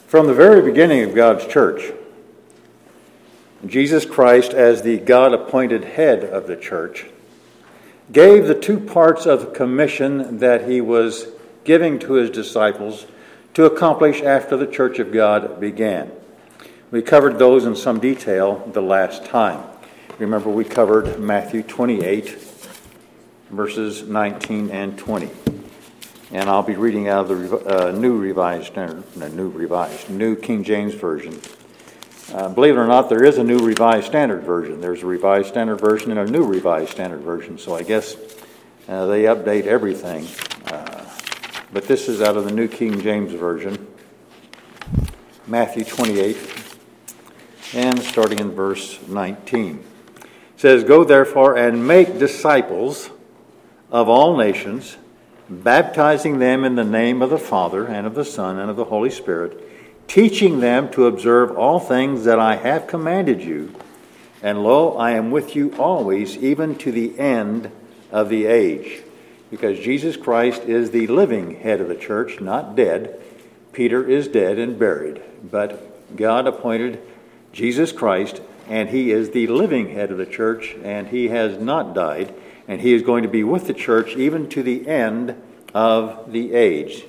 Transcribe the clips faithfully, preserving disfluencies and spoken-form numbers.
From the very beginning of God's church, Jesus Christ, as the God-appointed head of the church, gave the two parts of the commission that he was giving to his disciples to accomplish after the church of God began. We covered those in some detail the last time. Remember, we covered Matthew twenty-eight, verses nineteen and twenty. And I'll be reading out of the uh, New Revised Standard, no, New Revised, New King James Version. Uh, believe it or not, there is a New Revised Standard Version. There's a Revised Standard Version and a New Revised Standard Version. So I guess uh, they update everything. Uh, but this is out of the New King James Version, Matthew twenty-eight, and starting in verse nineteen. It says, "Go therefore and make disciples of all nations, baptizing them in the name of the Father and of the Son and of the Holy Spirit, teaching them to observe all things that I have commanded you. And lo, I am with you always, even to the end of the age." Because Jesus Christ is the living head of the church, not dead. Peter is dead and buried. But God appointed Jesus Christ, and he is the living head of the church, and he has not died. And he is going to be with the church even to the end of the age.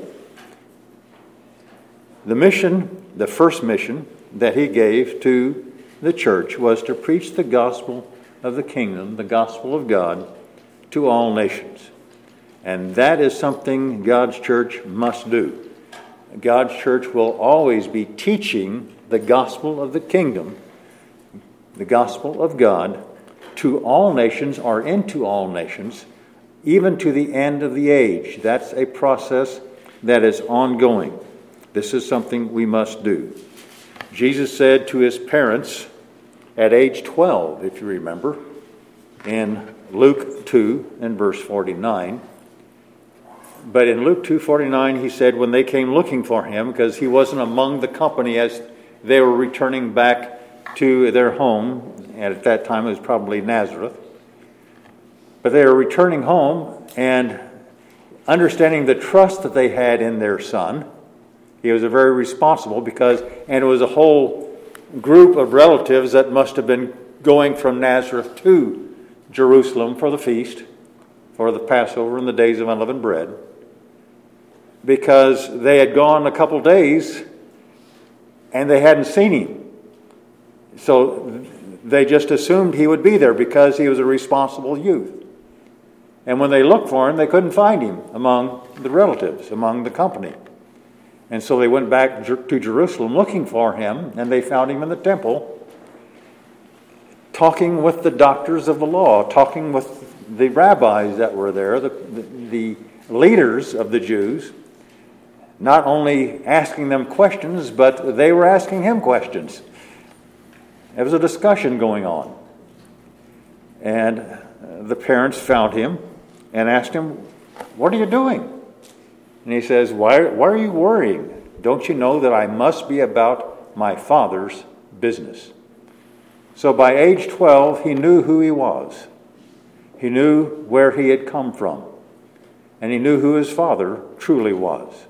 The mission, the first mission that he gave to the church was to preach the gospel of the kingdom, the gospel of God, to all nations. And that is something God's church must do. God's church will always be teaching the gospel of the kingdom, the gospel of God, to all nations or into all nations, even to the end of the age. That's a process that is ongoing. This is something we must do. Jesus said to his parents at age twelve, if you remember, in Luke two and verse forty-nine. But in Luke two forty-nine, he said when they came looking for him, because he wasn't among the company as they were returning back to their home, and at that time it was probably Nazareth. But they were returning home and understanding the trust that they had in their son. He was a very responsible because, and it was a whole group of relatives that must have been going from Nazareth to Jerusalem for the feast, for the Passover and the days of unleavened bread, because they had gone a couple days and they hadn't seen him. So they just assumed he would be there because he was a responsible youth. And when they looked for him, they couldn't find him among the relatives, among the company. And so they went back to Jerusalem looking for him, and they found him in the temple, talking with the doctors of the law, talking with the rabbis that were there, the, the, the leaders of the Jews, not only asking them questions, but they were asking him questions. There was a discussion going on. And the parents found him and asked him, "What are you doing?" And he says, why, why are you worrying? Don't you know that I must be about my Father's business? So by age twelve, he knew who he was. He knew where he had come from. And he knew who his Father truly was.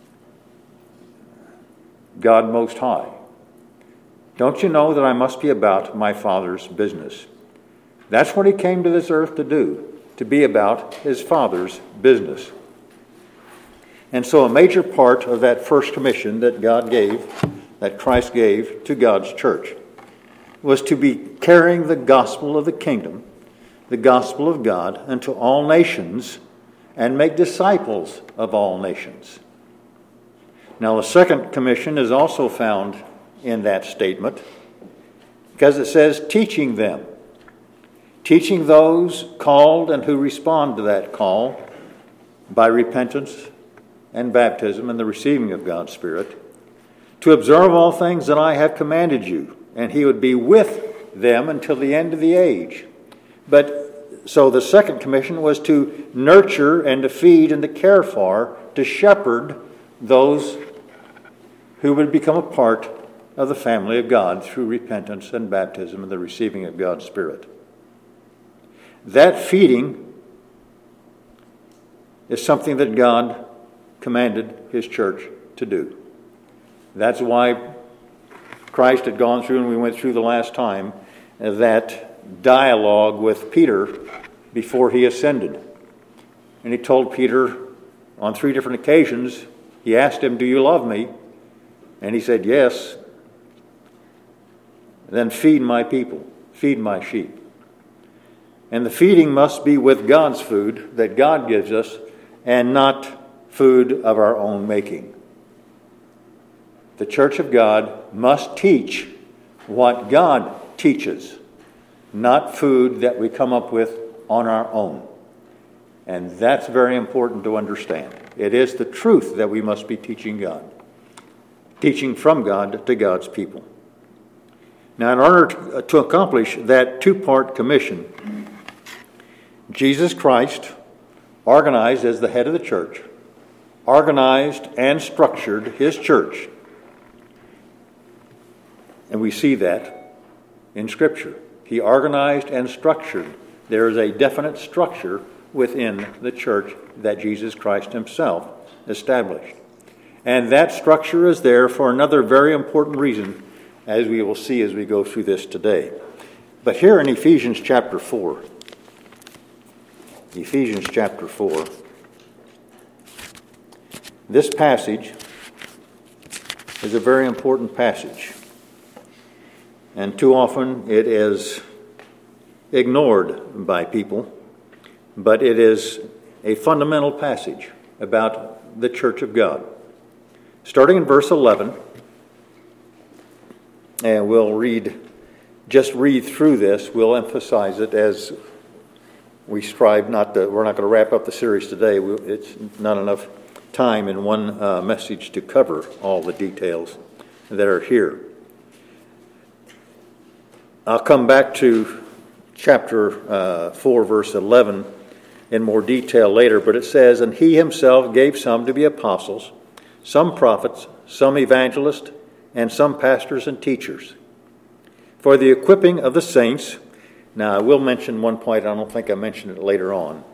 God Most High. Don't you know that I must be about my Father's business? That's what he came to this earth to do, to be about his Father's business. And so a major part of that first commission that God gave, that Christ gave to God's church, was to be carrying the gospel of the kingdom, the gospel of God, unto all nations and make disciples of all nations. Now the second commission is also found in that statement because it says teaching them. Teaching those called and who respond to that call by repentance and baptism and the receiving of God's Spirit, to observe all things that I have commanded you, and he would be with them until the end of the age. But so the second commission was to nurture and to feed and to care for, to shepherd those who would become a part of the family of God through repentance and baptism and the receiving of God's Spirit. That feeding is something that God commanded his church to do. That's why Christ had gone through, and we went through the last time, that dialogue with Peter before he ascended. And he told Peter on three different occasions, he asked him, "Do you love me?" And he said, "Yes." "Then feed my people, feed my sheep." And the feeding must be with God's food that God gives us, and not food of our own making. The church of God must teach what God teaches, not food that we come up with on our own. And that's very important to understand. It is the truth that we must be teaching God, teaching from God to God's people. Now, in order to, to accomplish that two-part commission, Jesus Christ, organized as the head of the church, organized and structured his church. And we see that in Scripture. He organized and structured. There is a definite structure within the church that Jesus Christ himself established. And that structure is there for another very important reason, as we will see as we go through this today. But here in Ephesians chapter four, Ephesians chapter four, this passage is a very important passage. And too often it is ignored by people, but it is a fundamental passage about the church of God. Starting in verse eleven, and we'll read, just read through this, we'll emphasize it as we strive not to, we're not going to wrap up the series today. It's not enough time in one uh, message to cover all the details that are here. I'll come back to chapter uh, four, verse eleven in more detail later, but it says, "And he himself gave some to be apostles, some prophets, some evangelists, and some pastors and teachers, for the equipping of the saints." Now, I will mention one point. I don't think I mentioned it later on.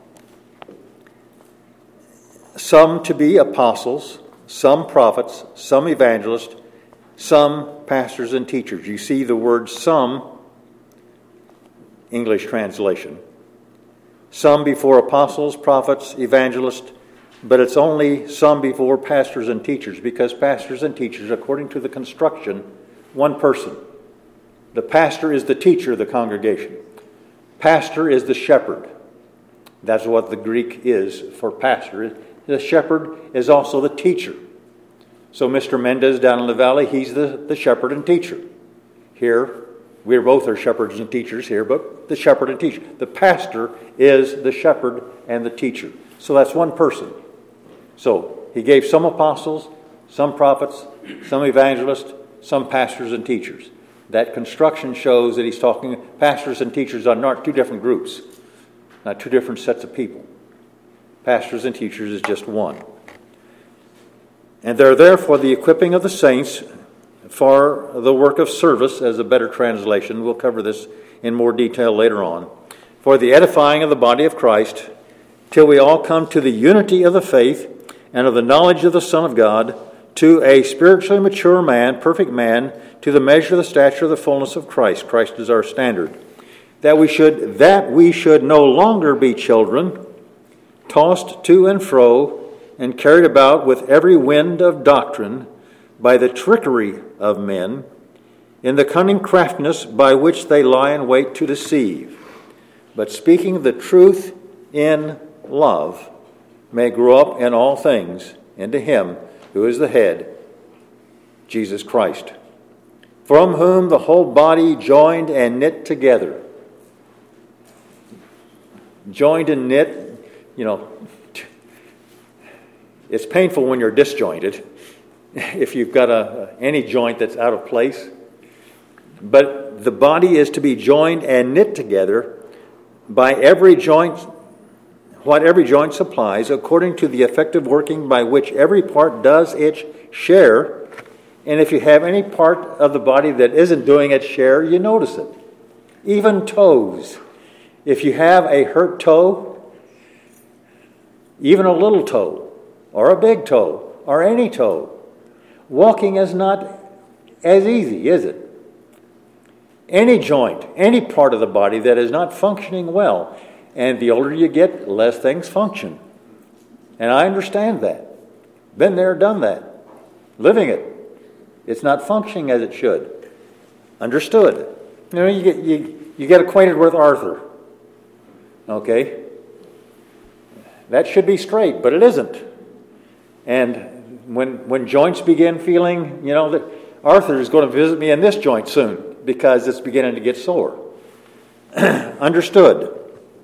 Some to be apostles, some prophets, some evangelists, some pastors and teachers. You see the word "some," English translation. Some before apostles, prophets, evangelists, but it's only some before pastors and teachers, because pastors and teachers, according to the construction, one person. The pastor is the teacher of the congregation. Pastor is the shepherd. That's what the Greek is for pastor. The shepherd is also the teacher. So Mister Mendez down in the valley, he's the, the shepherd and teacher. Here, we both are shepherds and teachers here, but the shepherd and teacher. The pastor is the shepherd and the teacher. So that's one person. So he gave some apostles, some prophets, some evangelists, some pastors and teachers. That construction shows that he's talking, pastors and teachers are not two different groups, not two different sets of people. Pastors and teachers is just one. And they're there for the equipping of the saints, for the work of service, as a better translation. We'll cover this in more detail later on. For the edifying of the body of Christ, till we all come to the unity of the faith and of the knowledge of the Son of God, to a spiritually mature man, perfect man, to the measure of the stature of the fullness of Christ. Christ is our standard. That we should, that we should no longer be children, tossed to and fro, and carried about with every wind of doctrine, by the trickery of men, in the cunning craftiness by which they lie in wait to deceive. But speaking the truth in love, may grow up in all things into him who is the head, Jesus Christ, from whom the whole body joined and knit together. Joined and knit, you know, it's painful when you're disjointed, if you've got a, any joint that's out of place. But the body is to be joined and knit together by every joint, what every joint supplies, according to the effective working by which every part does its share. And if you have any part of the body that isn't doing its share, you notice it. Even toes. If you have a hurt toe, even a little toe, or a big toe, or any toe, walking is not as easy, is it? Any joint, any part of the body that is not functioning well, and the older you get, less things function. And I understand that. Been there, done that. Living it. It's not functioning as it should. Understood. You know, you get you, you get acquainted with Arthur. Okay? That should be straight, but it isn't. And when when joints begin feeling, you know, that Arthur is going to visit me in this joint soon because it's beginning to get sore. Understood.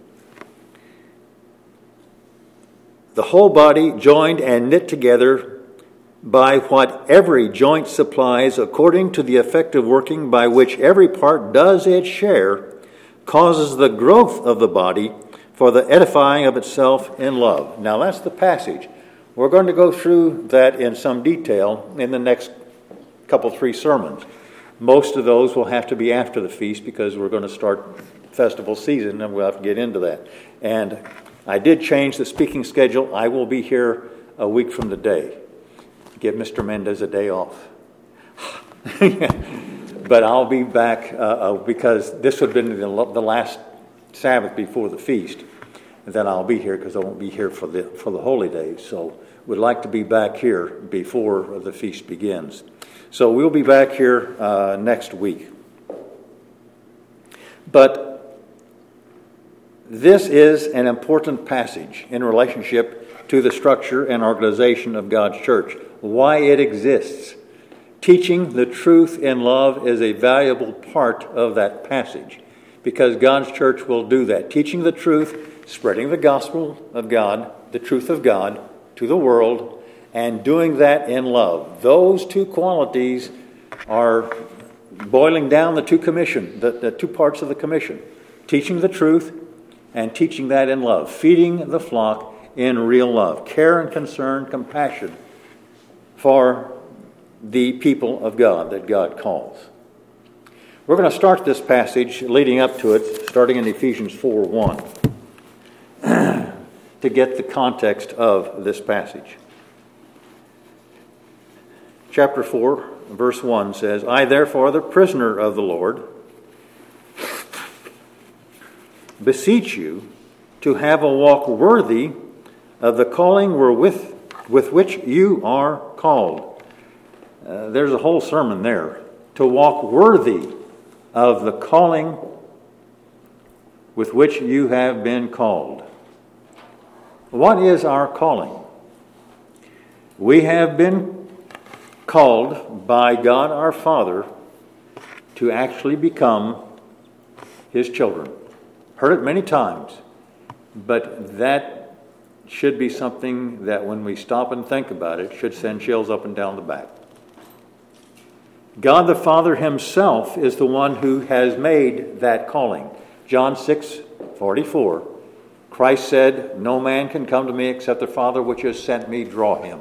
The whole body joined and knit together by what every joint supplies, according to the effective working by which every part does its share, causes the growth of the body for the edifying of itself in love. Now that's the passage. We're going to go through that in some detail in the next couple, three sermons. Most of those will have to be after the feast because we're going to start festival season and we'll have to get into that. And I did change the speaking schedule. I will be here a week from today. Give Mister Mendez a day off. But I'll be back uh, uh, because this would have been the, the last Sabbath before the feast. And then I'll be here because I won't be here for the for the holy days. So we'd like to be back here before the feast begins. So we'll be back here uh, next week. But this is an important passage in relationship to the structure and organization of God's church, why it exists. Teaching the truth in love is a valuable part of that passage because God's church will do that. Teaching the truth, spreading the gospel of God, the truth of God to the world, and doing that in love. Those two qualities are boiling down the two commission, the, the two parts of the commission. Teaching the truth and teaching that in love. Feeding the flock in real love. Care and concern, compassion for the people of God that God calls. We're going to start this passage leading up to it, starting in Ephesians four one, to get the context of this passage. Chapter four, verse one says, I therefore, the prisoner of the Lord, beseech you to have a walk worthy of the calling wherewith with which you are called. Uh, there's a whole sermon there. To walk worthy of the calling with which you have been called. What is our calling? We have been called by God our Father to actually become His children. Heard it many times, but that should be something that when we stop and think about it, should send chills up and down the back. God the Father Himself is the one who has made that calling. John six forty-four, Christ said, no man can come to me except the Father which has sent me draw him.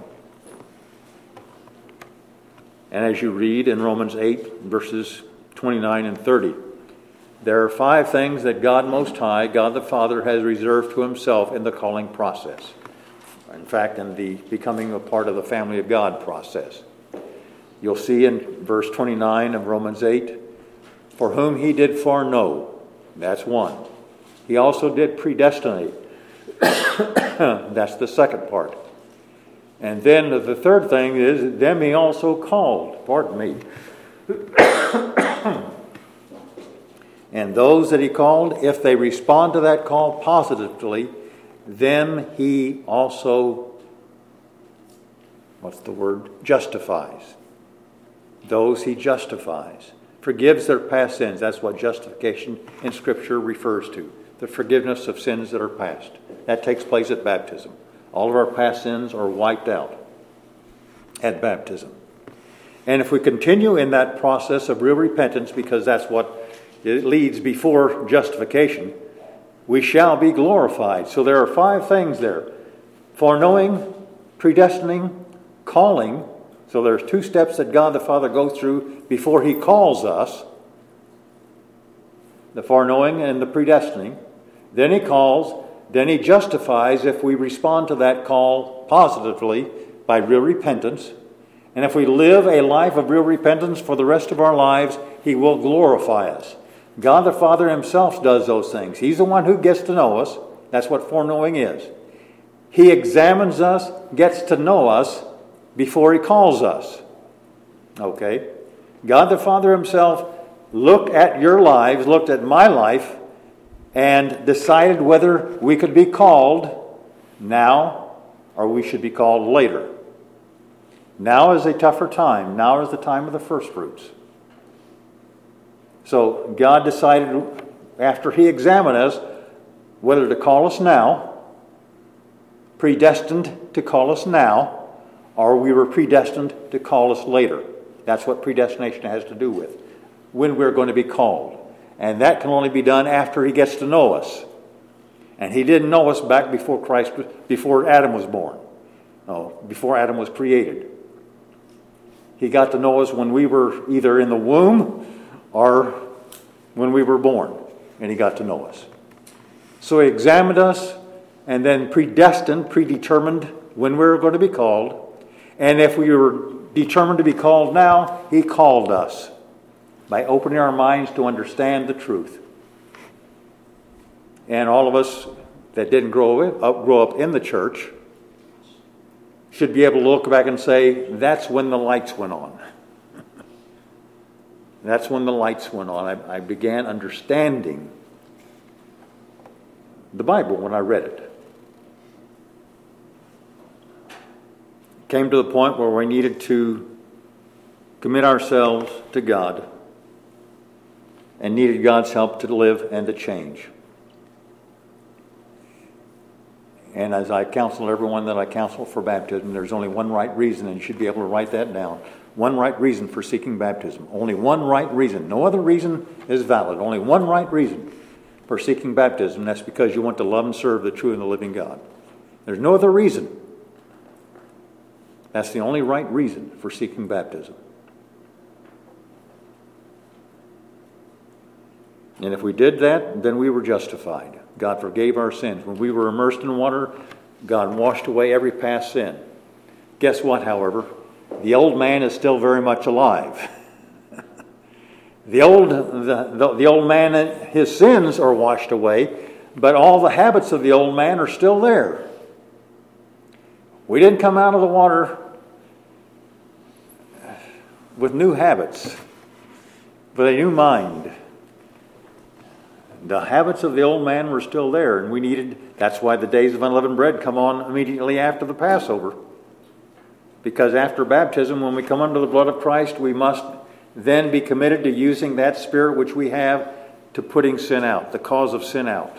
And as you read in Romans eight, verses twenty-nine and thirty, there are five things that God Most High, God the Father, has reserved to Himself in the calling process. In fact, in the becoming a part of the family of God process. You'll see in verse twenty-nine of Romans eight, for whom He did foreknow. That's one. He also did predestinate. That's the second part. And then the third thing is, them He also called. Pardon me. And those that He called, if they respond to that call positively, them He also, what's the word? Justifies. Those He justifies. Forgives their past sins. That's what justification in Scripture refers to. The forgiveness of sins that are past. That takes place at baptism. All of our past sins are wiped out at baptism. And if we continue in that process of real repentance, because that's what it leads before justification, we shall be glorified. So there are five things there. Foreknowing, predestining, calling. So there's two steps that God the Father goes through before He calls us. The foreknowing and the predestining. Then He calls. Then He justifies if we respond to that call positively by real repentance. And if we live a life of real repentance for the rest of our lives, He will glorify us. God the Father Himself does those things. He's the one who gets to know us. That's what foreknowing is. He examines us, gets to know us before He calls us. Okay? God the Father Himself looked at your lives, looked at my life, and decided whether we could be called now or we should be called later. Now is a tougher time. Now is the time of the first fruits. So God decided after He examined us whether to call us now, predestined to call us now, or we were predestined to call us later. That's what predestination has to do with, when we're going to be called. And that can only be done after He gets to know us. And He didn't know us back before Christ, before Adam was born. No, before Adam was created. He got to know us when we were either in the womb or when we were born. And He got to know us. So He examined us and then predestined, predetermined when we were going to be called. And if we were determined to be called now, He called us by opening our minds to understand the truth. And all of us that didn't grow up, grow up in the church should be able to look back and say, that's when the lights went on. That's when the lights went on. I, I began understanding the Bible when I read it. Came to the point where we needed to commit ourselves to God and needed God's help to live and to change. And as I counsel everyone that I counsel for baptism, there's only one right reason, and you should be able to write that down. One right reason for seeking baptism. Only one right reason. No other reason is valid. Only one right reason for seeking baptism, and that's because you want to love and serve the true and the living God. There's no other reason. That's the only right reason for seeking baptism. And if we did that, then we were justified. God forgave our sins. When we were immersed in water, God washed away every past sin. Guess what, however? The old man is still very much alive. the old the, the, the old man, his sins are washed away, but all the habits of the old man are still there. We didn't come out of the water with new habits, with a new mind. The habits of the old man were still there, and we needed, that's why the days of unleavened bread come on immediately after the Passover. Because after baptism, when we come under the blood of Christ, we must then be committed to using that Spirit which we have to putting sin out, the cause of sin out.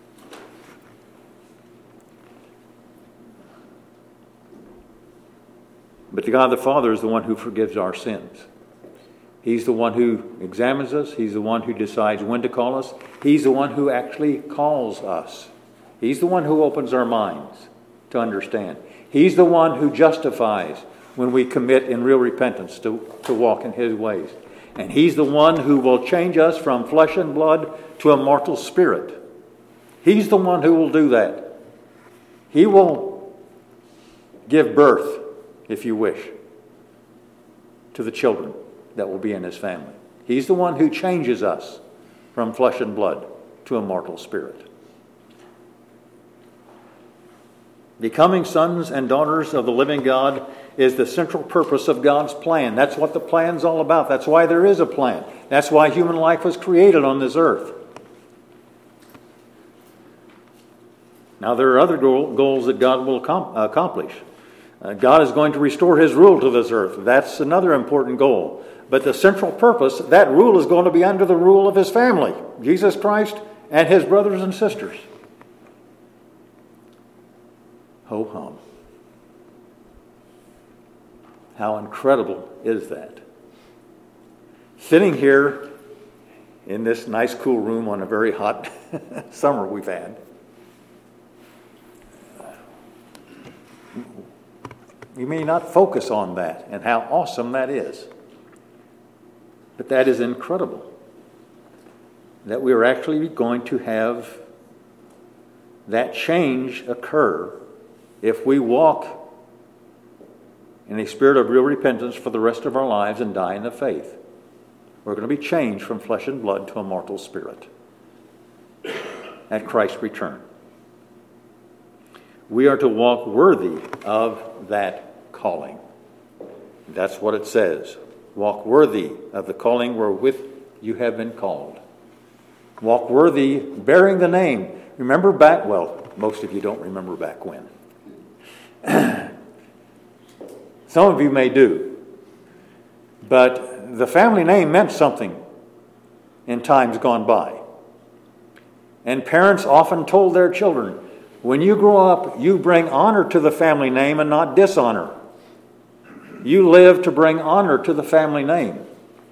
But God the Father is the one who forgives our sins. He's the one who examines us. He's the one who decides when to call us. He's the one who actually calls us. He's the one who opens our minds to understand. He's the one who justifies when we commit in real repentance to, to walk in His ways. And He's the one who will change us from flesh and blood to a mortal spirit. He's the one who will do that. He will give birth, if you wish, to the children that will be in His family. He's the one who changes us from flesh and blood to a mortal spirit. Becoming sons and daughters of the living God is the central purpose of God's plan. That's what the plan's all about. That's why there is a plan. That's why human life was created on this earth. Now, there are other goals that God will accomplish. Uh, God is going to restore His rule to this earth. That's another important goal. But the central purpose, that rule is going to be under the rule of His family, Jesus Christ and His brothers and sisters. Ho hum. How incredible is that? Sitting here in this nice cool room on a very hot summer we've had, you may not focus on that and how awesome that is. But that is incredible. That we are actually going to have that change occur if we walk in a spirit of real repentance for the rest of our lives and die in the faith. We're going to be changed from flesh and blood to a mortal spirit at Christ's return. We are to walk worthy of that calling. That's what it says. Walk worthy of the calling wherewith you have been called. Walk worthy, bearing the name. Remember back, well, most of you don't remember back when. Some of you may do. But the family name meant something in times gone by. And parents often told their children, when you grow up, you bring honor to the family name and not dishonor. You live to bring honor to the family name.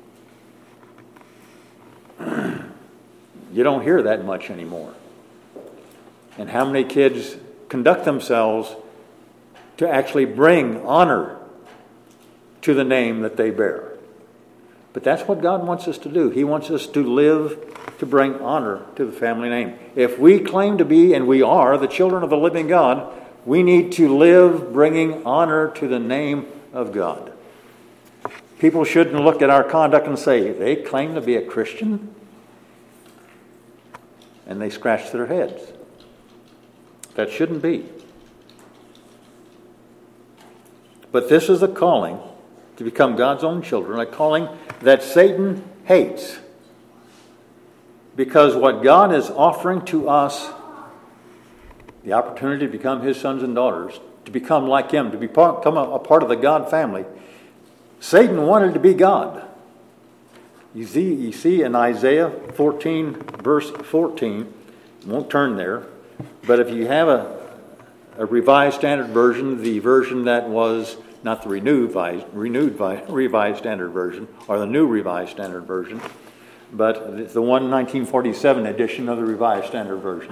You don't hear that much anymore. And how many kids conduct themselves to actually bring honor to the name that they bear? But that's what God wants us to do. He wants us to live to bring honor to the family name. If we claim to be, and we are, the children of the living God, we need to live bringing honor to the name of God. People shouldn't look at our conduct and say, they claim to be a Christian? And they scratch their heads. That shouldn't be. But this is a calling to become God's own children, a calling that Satan hates. Because what God is offering to us, the opportunity to become His sons and daughters, to become like Him, to become a part of the God family, Satan wanted to be God. You see, you see in Isaiah fourteen, verse fourteen, won't turn there, but if you have a, a Revised Standard Version, the version that was not the renewed, renewed Revised Standard Version, or the new Revised Standard Version, but the one nineteen forty-seven edition of the Revised Standard Version.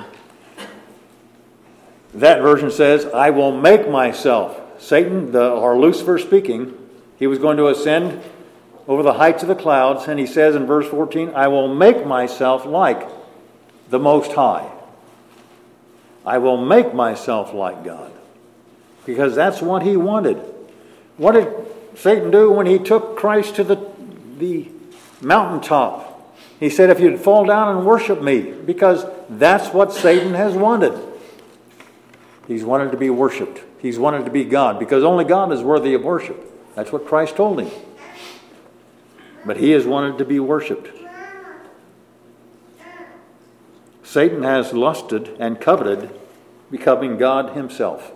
That version says, I will make myself, Satan, the, or Lucifer speaking, he was going to ascend over the heights of the clouds, and he says in verse fourteen, I will make myself like the Most High. I will make myself like God. Because that's what he wanted. What did Satan do when he took Christ to the, the mountaintop? He said, if you'd fall down and worship me, because that's what Satan has wanted. He's wanted to be worshipped. He's wanted to be God, because only God is worthy of worship. That's what Christ told him. But he has wanted to be worshipped. Satan has lusted and coveted becoming God himself.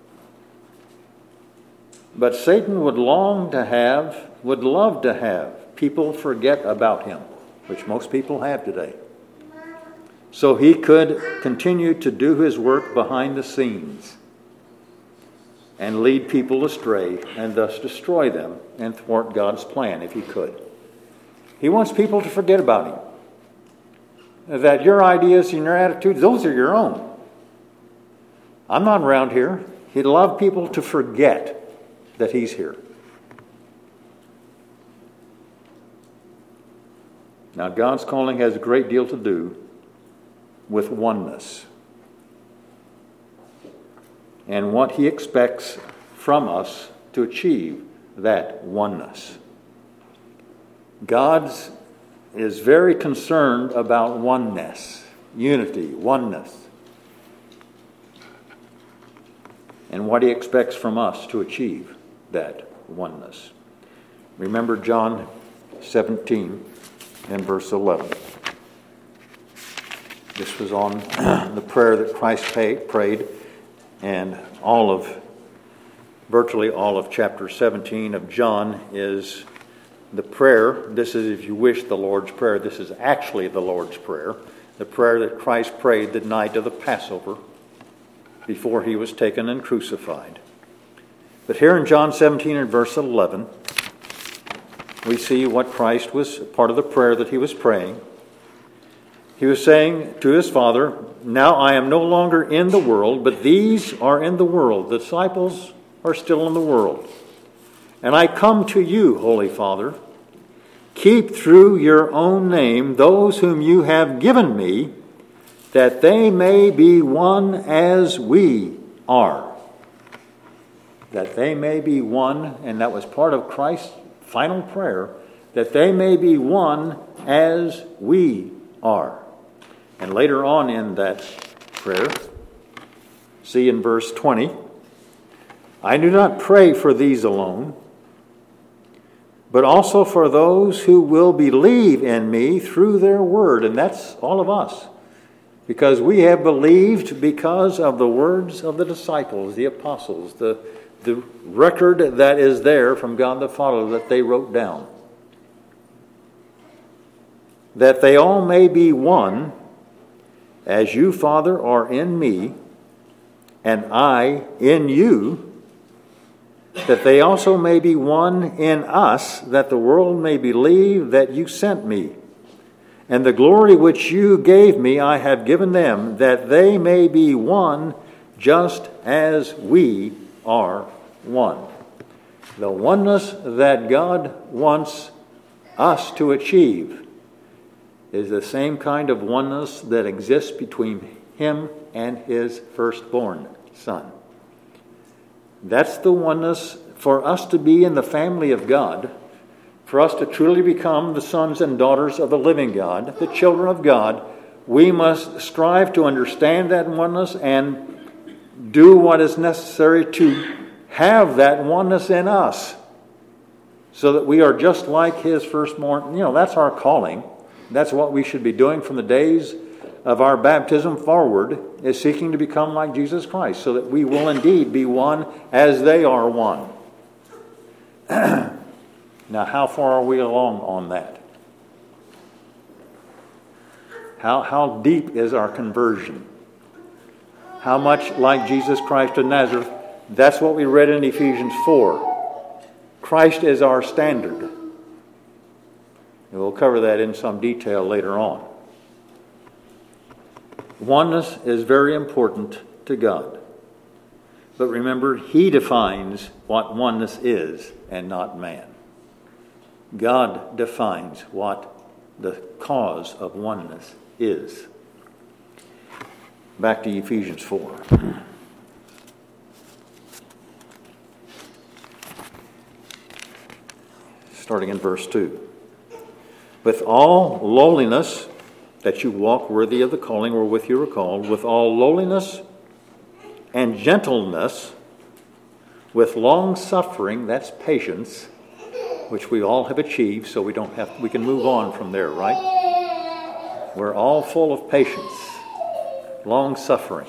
But Satan would long to have, would love to have people forget about him, which most people have today. So he could continue to do his work behind the scenes and lead people astray and thus destroy them and thwart God's plan if he could. He wants people to forget about him. That your ideas and your attitudes, those are your own. I'm not around here. He'd love people to forget that he's here. Now, God's calling has a great deal to do with oneness and what he expects from us to achieve that oneness. God is very concerned about oneness, unity, oneness, and what he expects from us to achieve that oneness. Remember John seventeen and verse eleven. This was on the prayer that Christ prayed, and all of, virtually all of chapter seventeen of John is the prayer. This is, if you wish, the Lord's Prayer. This is actually the Lord's Prayer, the prayer that Christ prayed the night of the Passover before he was taken and crucified. But here in John seventeen and verse eleven, we see what Christ was, part of the prayer that he was praying. He was saying to his Father, now I am no longer in the world, but these are in the world. The disciples are still in the world. And I come to you, Holy Father. Keep through your own name those whom you have given me, that they may be one as we are. that they may be one, and that was part of Christ's final prayer, that they may be one as we are. And later on in that prayer, see in verse twenty, I do not pray for these alone, but also for those who will believe in me through their word. And that's all of us. Because we have believed because of the words of the disciples, the apostles, the, the record that is there from God the Father that they wrote down. That they all may be one, as you, Father, are in me, and I in you, that they also may be one in us, that the world may believe that you sent me. And the glory which you gave me I have given them, that they may be one just as we are one. The oneness that God wants us to achieve is the same kind of oneness that exists between him and his firstborn son. That's the oneness for us to be in the family of God, for us to truly become the sons and daughters of the living God, the children of God. We must strive to understand that oneness and do what is necessary to have that oneness in us, so that we are just like his firstborn. You know, that's our calling. That's what we should be doing from the days of our baptism forward, is seeking to become like Jesus Christ, so that we will indeed be one as they are one. Now, how far are we along on that? How, how deep is our conversion? How much like Jesus Christ of Nazareth? That's what we read in Ephesians four. Christ is our standard. And we'll cover that in some detail later on. Oneness is very important to God. But remember, he defines what oneness is and not man. God defines what the cause of oneness is. Back to Ephesians four. Starting in verse two. With all lowliness, that you walk worthy of the calling wherewith you are called, with all lowliness and gentleness, with long suffering, that's patience, which we all have achieved, so we don't have we can move on from there, right? We're all full of patience, long suffering,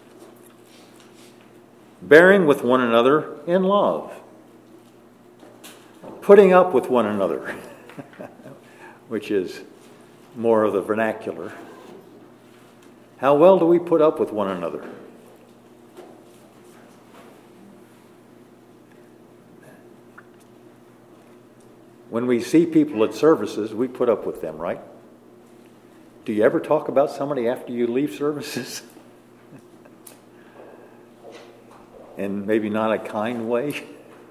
bearing with one another in love, putting up with one another, which is more of the vernacular. How well do we put up with one another? When we see people at services, we put up with them, right? Do you ever talk about somebody after you leave services? In maybe not a kind way?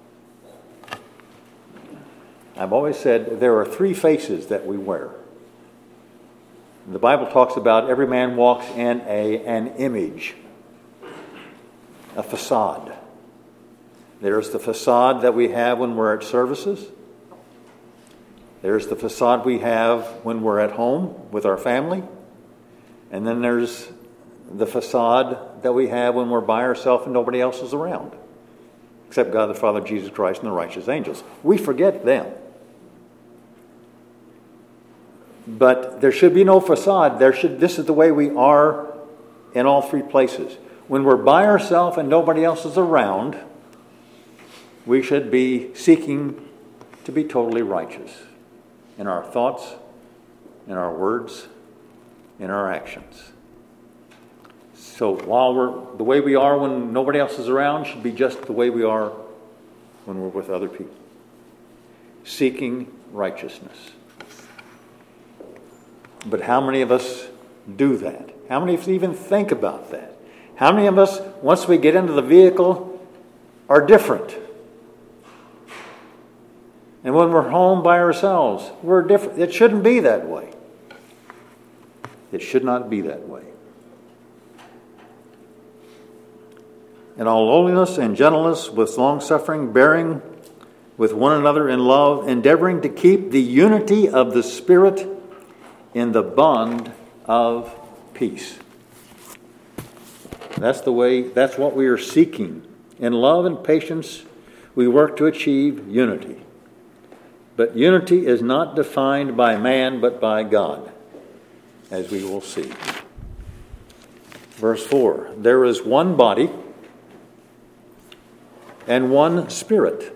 I've always said there are three faces that we wear. The Bible talks about every man walks in a, an image, a facade. There's the facade that we have when we're at services. There's the facade we have when we're at home with our family. And then there's the facade that we have when we're by ourselves and nobody else is around, except God the Father, Jesus Christ, and the righteous angels. We forget them. But there should be no facade. There should. This is the way we are in all three places. When we're by ourselves and nobody else is around, we should be seeking to be totally righteous in our thoughts, in our words, in our actions. So while we're the way we are when nobody else is around should be just the way we are when we're with other people. Seeking righteousness. But how many of us do that? How many of us even think about that? How many of us, once we get into the vehicle, are different? And when we're home by ourselves, we're different. It shouldn't be that way. It should not be that way. in all lowliness and gentleness, with long-suffering, bearing with one another in love, endeavoring to keep the unity of the Spirit in the bond of peace. That's the way, that's what we are seeking. In love and patience, we work to achieve unity. But unity is not defined by man, but by God, as we will see. Verse four, there is one body and one Spirit.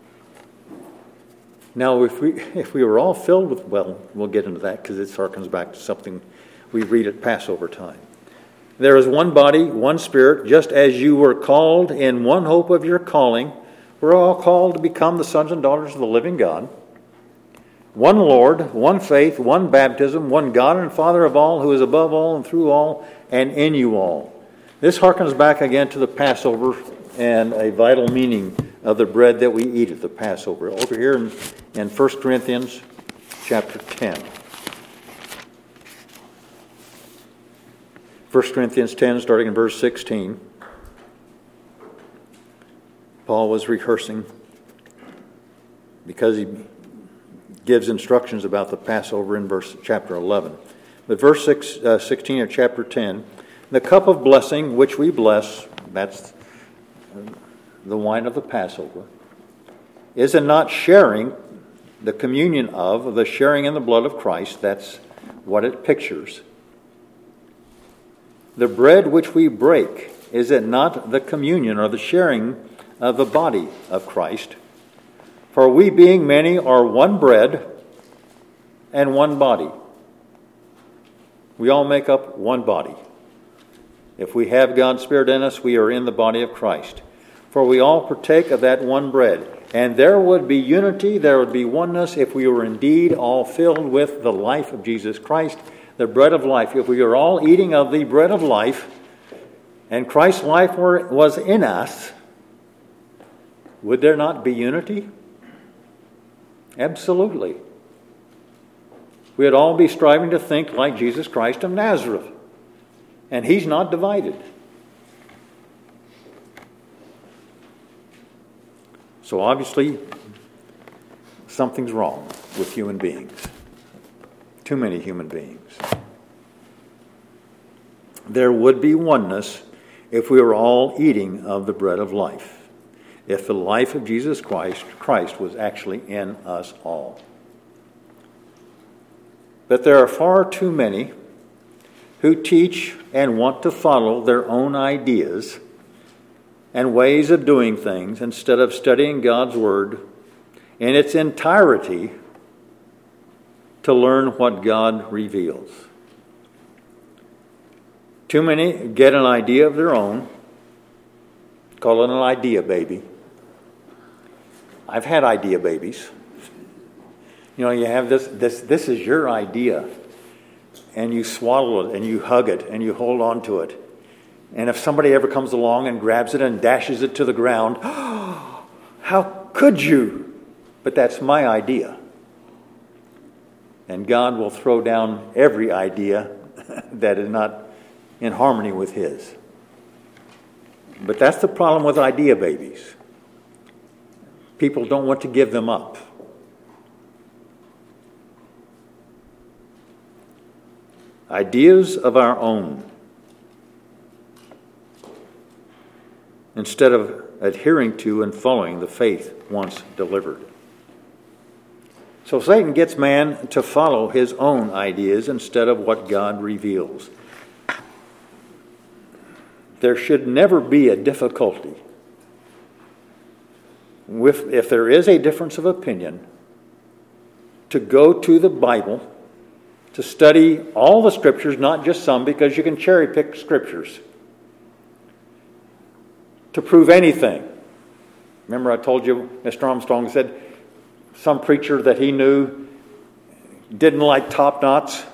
Now, if we if we were all filled with, well, we'll get into that because it harkens back to something we read at Passover time. There is one body, one Spirit, just as you were called in one hope of your calling. We're all called to become the sons and daughters of the living God. One Lord, one faith, one baptism, one God and Father of all, who is above all and through all and in you all. This harkens back again to the Passover and a vital meaning of the bread that we eat at the Passover. Over here in, in First Corinthians chapter ten. First Corinthians ten, starting in verse sixteen. Paul was rehearsing because he gives instructions about the Passover in verse chapter eleven. But verse six, uh, sixteen of chapter ten, the cup of blessing which we bless, that's the wine of the Passover, is it not sharing the communion of, the sharing in the blood of Christ? That's what it pictures. The bread which we break, is it not the communion or the sharing of the body of Christ? For we being many are one bread and one body. We all make up one body. If we have God's Spirit in us, we are in the body of Christ. For we all partake of that one bread. And there would be unity, there would be oneness if we were indeed all filled with the life of Jesus Christ, the bread of life. If we are all eating of the bread of life, and Christ's life were, was in us, would there not be unity? Absolutely. We would all be striving to think like Jesus Christ of Nazareth. And he's not divided. So obviously, something's wrong with human beings. Too many human beings. There would be oneness if we were all eating of the bread of life. If the life of Jesus Christ, Christ was actually in us all. But there are far too many who teach and want to follow their own ideas and ways of doing things instead of studying God's Word in its entirety to learn what God reveals. Too many get an idea of their own, call it an idea baby. I've had idea babies. You know, you have this, this, this is your idea. And you swaddle it and you hug it and you hold on to it. And if somebody ever comes along and grabs it and dashes it to the ground, oh, how could you? But that's my idea. And God will throw down every idea that is not in harmony with His. But that's the problem with idea babies. People don't want to give them up. Ideas of our own, instead of adhering to and following the faith once delivered. So Satan gets man to follow his own ideas instead of what God reveals. There should never be a difficulty with, if there is a difference of opinion, to go to the Bible, to study all the Scriptures, not just some, because you can cherry pick Scriptures to prove anything. Remember I told you, Mister Armstrong said some preacher that he knew didn't like top knots.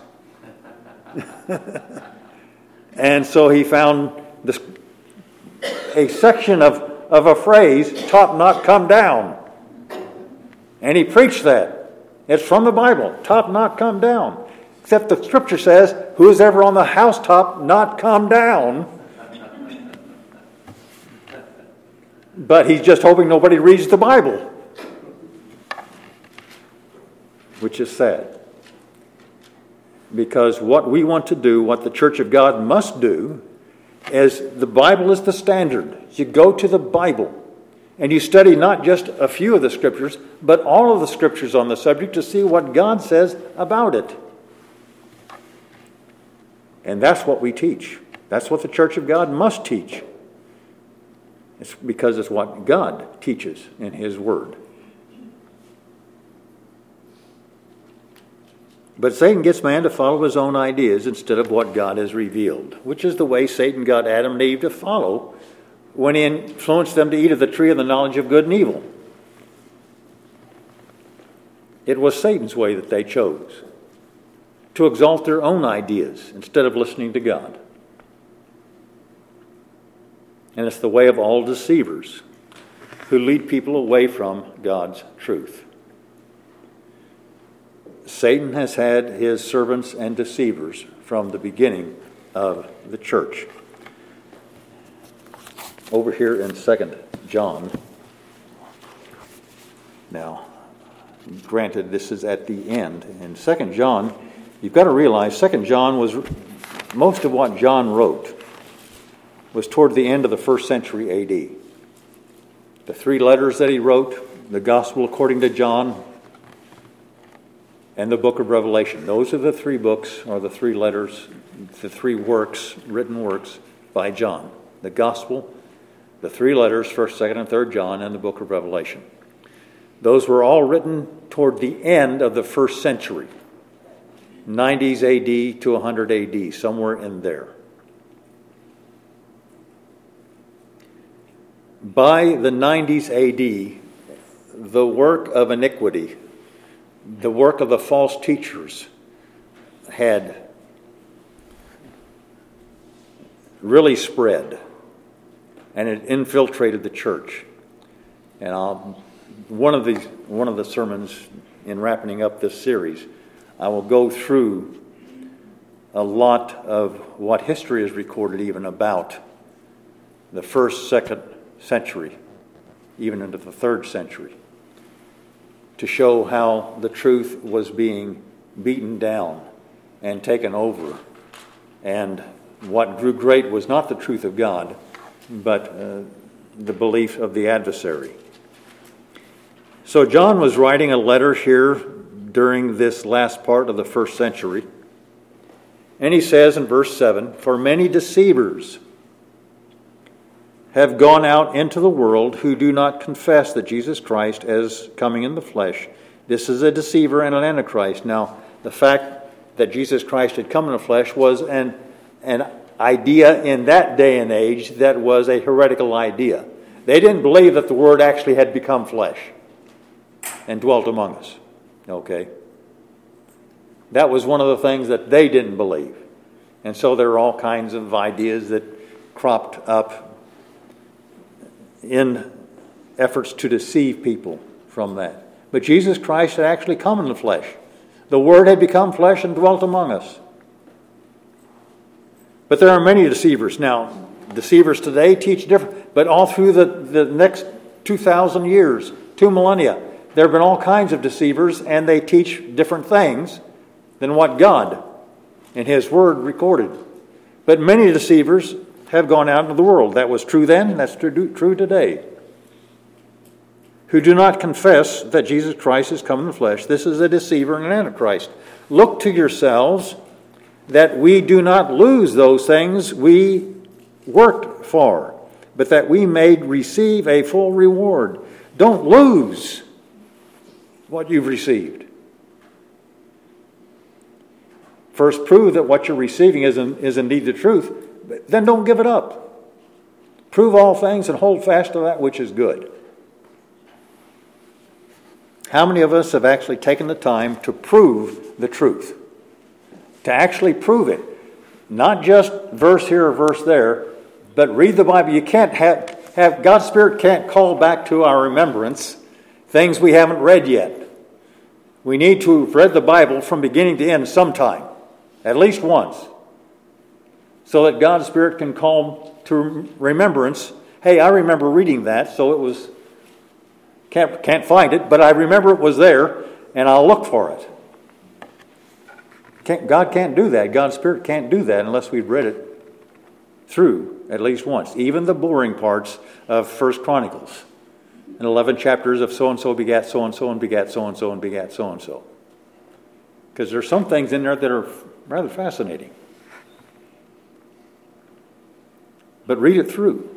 And so he found this, a section of, of a phrase, top knot, come down. And he preached that. It's from the Bible, top knot, come down. Except the Scripture says, who's ever on the housetop not come down? But he's just hoping nobody reads the Bible, which is sad. Because what we want to do, what the Church of God must do, is the Bible is the standard. You go to the Bible and you study not just a few of the Scriptures, but all of the Scriptures on the subject to see what God says about it. And that's what we teach. That's what the Church of God must teach. It's because it's what God teaches in His Word. But Satan gets man to follow his own ideas instead of what God has revealed, which is the way Satan got Adam and Eve to follow when he influenced them to eat of the tree of the knowledge of good and evil. It was Satan's way that they chose, to exalt their own ideas instead of listening to God. And it's the way of all deceivers who lead people away from God's truth. Satan has had his servants and deceivers from the beginning of the church. Over here in Second John. Now, granted, this is at the end. In Second John, you've got to realize Second John was, most of what John wrote was toward the end of the first century A D. The three letters that he wrote, the Gospel according to John, and the book of Revelation. Those are the three books, or the three letters, the three works, written works by John. The Gospel, the three letters, first, second, and third John, and the book of Revelation. Those were all written toward the end of the first century. nineties A D to one hundred A D, somewhere in there. By the nineties A D, the work of iniquity, the work of the false teachers had really spread, and it infiltrated the church. And I'll, one of the one of the sermons in wrapping up this series, I will go through a lot of what history has recorded even about the first, second century, even into the third century, to show how the truth was being beaten down and taken over. And what grew great was not the truth of God, but uh, the belief of the adversary. So John was writing a letter here during this last part of the first century. And he says in verse seven, "For many deceivers have gone out into the world who do not confess that Jesus Christ as coming in the flesh." This is a deceiver and an antichrist. Now, the fact that Jesus Christ had come in the flesh was an, an idea in that day and age that was a heretical idea. They didn't believe that the Word actually had become flesh and dwelt among us. Okay? That was one of the things that they didn't believe. And so there are all kinds of ideas that cropped up in efforts to deceive people from that. But Jesus Christ had actually come in the flesh. The Word had become flesh and dwelt among us. But there are many deceivers. Now, deceivers today teach different, but all through the, the next two thousand years, two millennia, there have been all kinds of deceivers, and they teach different things than what God in His Word recorded. But many deceivers have gone out into the world. That was true then, that's true today. Who do not confess that Jesus Christ has come in the flesh. This is a deceiver and an antichrist. Look to yourselves that we do not lose those things we worked for, but that we may receive a full reward. Don't lose what you've received. First, prove that what you're receiving is, in, is indeed the truth. Then don't give it up. Prove all things and hold fast to that which is good. How many of us have actually taken the time to prove the truth? To actually prove it. Not just verse here or verse there, but read the Bible. You can't have, have God's Spirit can't call back to our remembrance things we haven't read yet. We need to have read the Bible from beginning to end sometime. At least once. So that God's Spirit can call to remembrance Hey, I remember reading that, so it was, can't, can't find it, but I remember it was there, and I'll look for it. Can't, God can't do that. God's Spirit can't do that unless we've read it through at least once. Even the boring parts of First Chronicles. And eleven chapters of so-and-so begat so-and-so and begat so-and-so and begat so-and-so. Because there's some things in there that are rather fascinating. But read it through.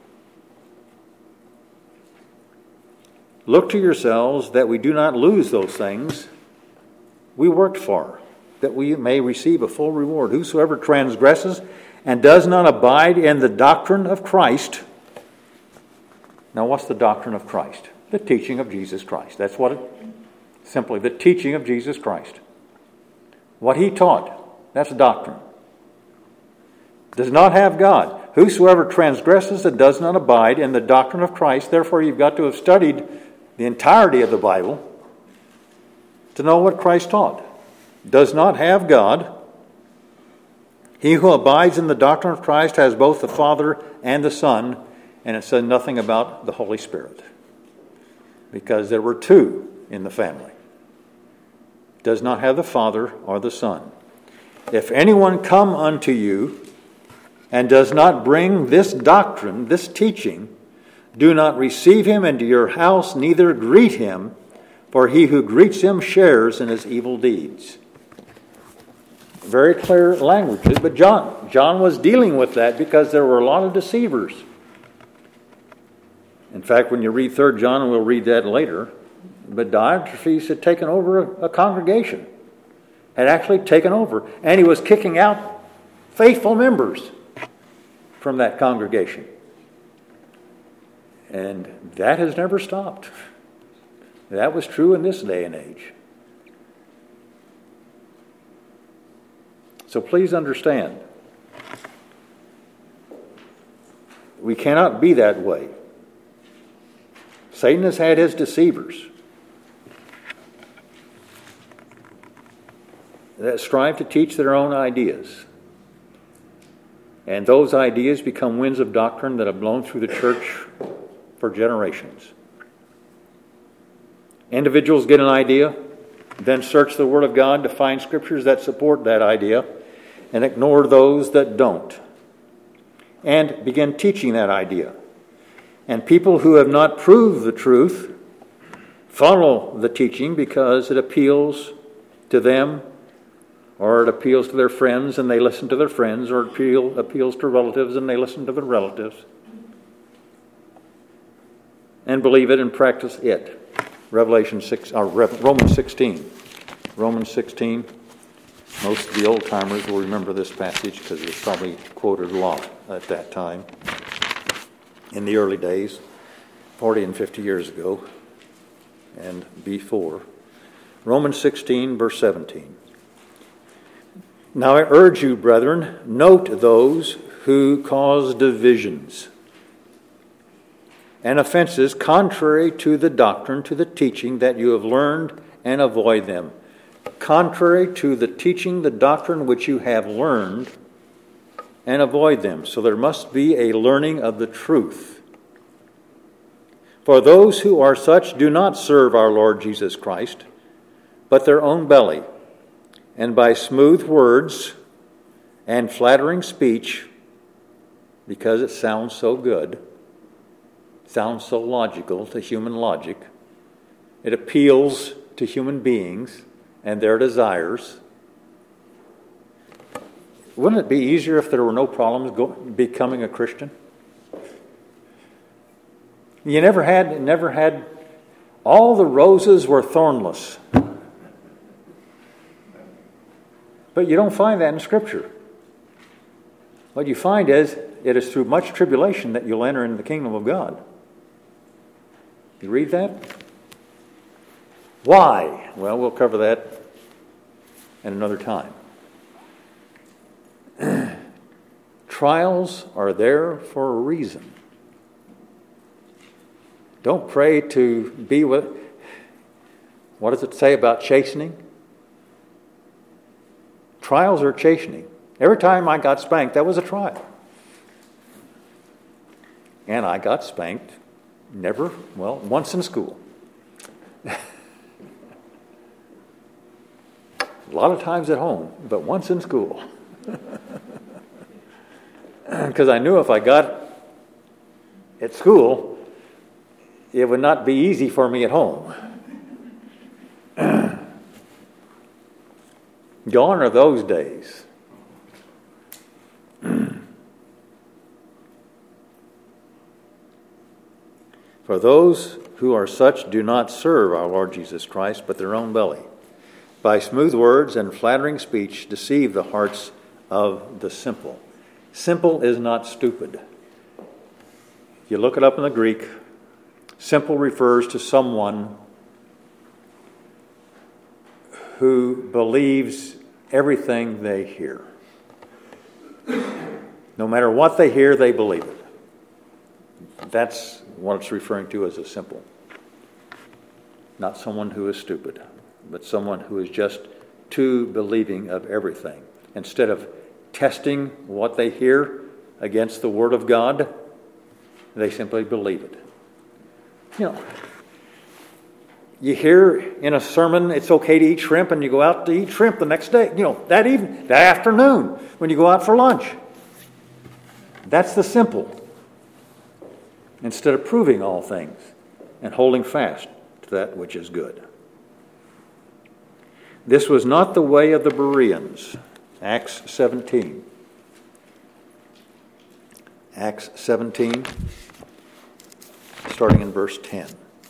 Look to yourselves that we do not lose those things we worked for, that we may receive a full reward. Whosoever transgresses and does not abide in the doctrine of Christ. Now, what's the doctrine of Christ? The teaching of Jesus Christ. That's what it, simply the teaching of Jesus Christ. What he taught, that's doctrine. Does not have God. Whosoever transgresses and does not abide in the doctrine of Christ, therefore you've got to have studied the entirety of the Bible to know what Christ taught. Does not have God. He who abides in the doctrine of Christ has both the Father and the Son, and it said nothing about the Holy Spirit, because there were two in the family. Does not have the Father or the Son. If anyone come unto you and does not bring this doctrine, this teaching, do not receive him into your house, neither greet him, for he who greets him shares in his evil deeds. Very clear languages, but John, John was dealing with that because there were a lot of deceivers. In fact, when you read Third John, and we'll read that later, but Diotrephes had taken over a, a congregation, had actually taken over, and he was kicking out faithful members from that congregation. And that has never stopped. That was true in this day and age. So please understand, we cannot be that way. Satan has had his deceivers that strive to teach their own ideas. And those ideas become winds of doctrine that have blown through the church for generations. Individuals get an idea, then search the Word of God to find scriptures that support that idea, and ignore those that don't, and begin teaching that idea. And people who have not proved the truth follow the teaching because it appeals to them, or it appeals to their friends and they listen to their friends, or it appeal, appeals to relatives and they listen to their relatives, and believe it and practice it. Revelation six, or Romans sixteen. Romans sixteen. Most of the old-timers will remember this passage because it was probably quoted a lot at that time in the early days, forty and fifty years ago and before. Romans sixteen, verse seventeen. Now I urge you, brethren, note those who cause divisions and offenses contrary to the doctrine, to the teaching that you have learned, and avoid them. Contrary to the teaching, the doctrine which you have learned, and avoid them. So there must be a learning of the truth. For those who are such do not serve our Lord Jesus Christ, but their own belly, and by smooth words and flattering speech, because it sounds so good, sounds so logical to human logic, it appeals to human beings and their desires. Wouldn't it be easier if there were no problems go, becoming a Christian? You never had, never had, all the roses were thornless. But you don't find that in Scripture. What you find is, it is through much tribulation that you'll enter into the kingdom of God. You read that? Why? Well, we'll cover that at another time. Trials are there for a reason. Don't pray to be with... What does it say about chastening? Trials are chastening. Every time I got spanked, that was a trial. And I got spanked. Never, well, once in school. A lot of times at home, but once in school. Because I knew if I got at school, it would not be easy for me at home. Gone are those days. For those who are such do not serve our Lord Jesus Christ, but their own belly. By smooth words and flattering speech deceive the hearts of the simple. Simple is not stupid. If you look it up in the Greek, simple refers to someone who believes everything they hear. No matter what they hear, they believe it. That's what it's referring to as a simple. Not someone who is stupid, but someone who is just too believing of everything. Instead of testing what they hear against the Word of God, they simply believe it. You know, you hear in a sermon it's okay to eat shrimp, and you go out to eat shrimp the next day, you know, that evening, that afternoon, when you go out for lunch. That's the simple. Instead of proving all things and holding fast to that which is good. This was not the way of the Bereans. Acts seventeen. Acts seventeen, starting in verse ten.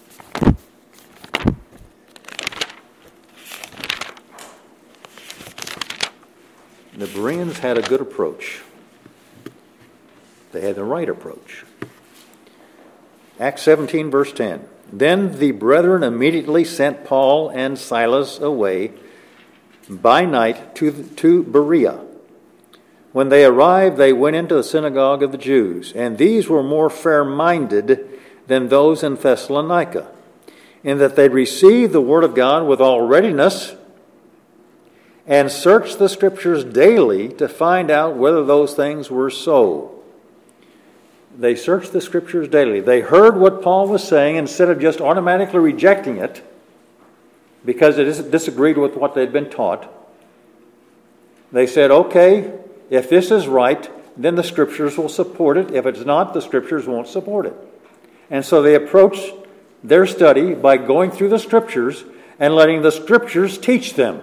The Bereans had a good approach. They had the right approach. Acts seventeen, verse ten. Then the brethren immediately sent Paul and Silas away by night to, to Berea. When they arrived, they went into the synagogue of the Jews, and these were more fair-minded than those in Thessalonica, in that they received the word of God with all readiness and searched the Scriptures daily to find out whether those things were so. They searched the Scriptures daily. They heard what Paul was saying instead of just automatically rejecting it because it disagreed with what they'd been taught. They said, okay, if this is right, then the Scriptures will support it. If it's not, the Scriptures won't support it. And so they approached their study by going through the Scriptures and letting the Scriptures teach them.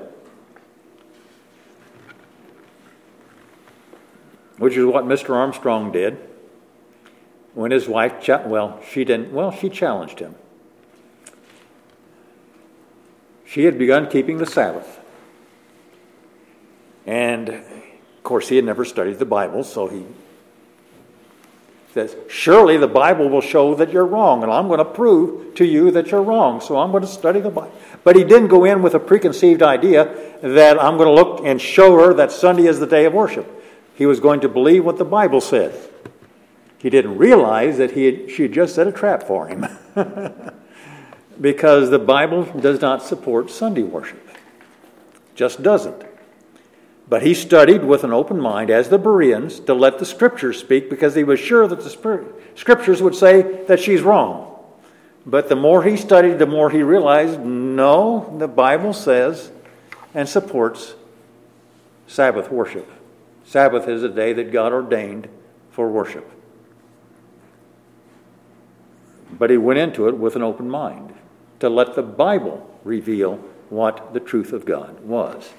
Which is what Mister Armstrong did. When his wife, cha- well, she didn't, well, she challenged him. She had begun keeping the Sabbath. And, of course, he had never studied the Bible, so he says, surely the Bible will show that you're wrong, and I'm going to prove to you that you're wrong, so I'm going to study the Bible. But he didn't go in with a preconceived idea that I'm going to look and show her that Sunday is the day of worship. He was going to believe what the Bible said. He didn't realize that he had, she had just set a trap for him. Because the Bible does not support Sunday worship. Just doesn't. But he studied with an open mind, as the Bereans, to let the Scriptures speak, because he was sure that the Scriptures would say that she's wrong. But the more he studied, the more he realized, no, the Bible says and supports Sabbath worship. Sabbath is a day that God ordained for worship. But he went into it with an open mind to let the Bible reveal what the truth of God was.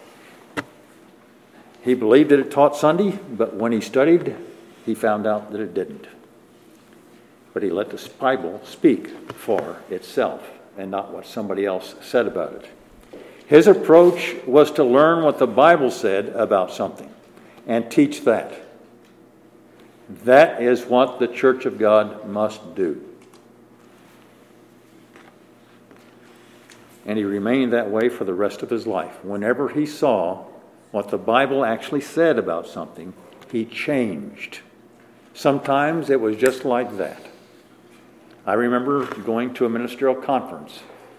He believed that it taught Sunday, but when he studied, he found out that it didn't. But he let the Bible speak for itself and not what somebody else said about it. His approach was to learn what the Bible said about something and teach that. That is what the Church of God must do. And he remained that way for the rest of his life. Whenever he saw what the Bible actually said about something, he changed. Sometimes it was just like that. I remember going to a ministerial conference.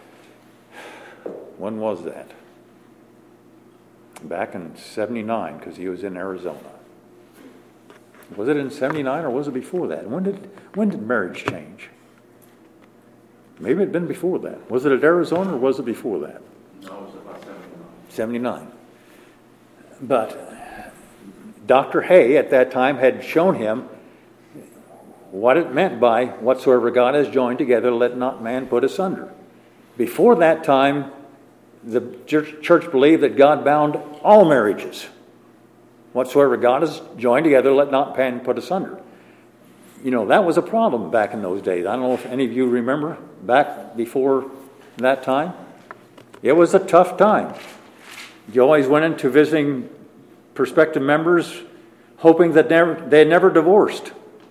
When was that? Back in seventy-nine, because he was in Arizona. Was it in seventy-nine or was it before that? When did when did marriage change? Maybe it had been before that. Was it at Arizona or was it before that? No, it was about seventy-nine. seventy-nine. But Doctor Hay at that time had shown him what it meant by whatsoever God has joined together, let not man put asunder. Before that time, the church believed that God bound all marriages. Whatsoever God has joined together, let not man put asunder. You know, that was a problem back in those days. I don't know if any of you remember back before that time. It was a tough time. You always went into visiting prospective members hoping that never, they had never divorced.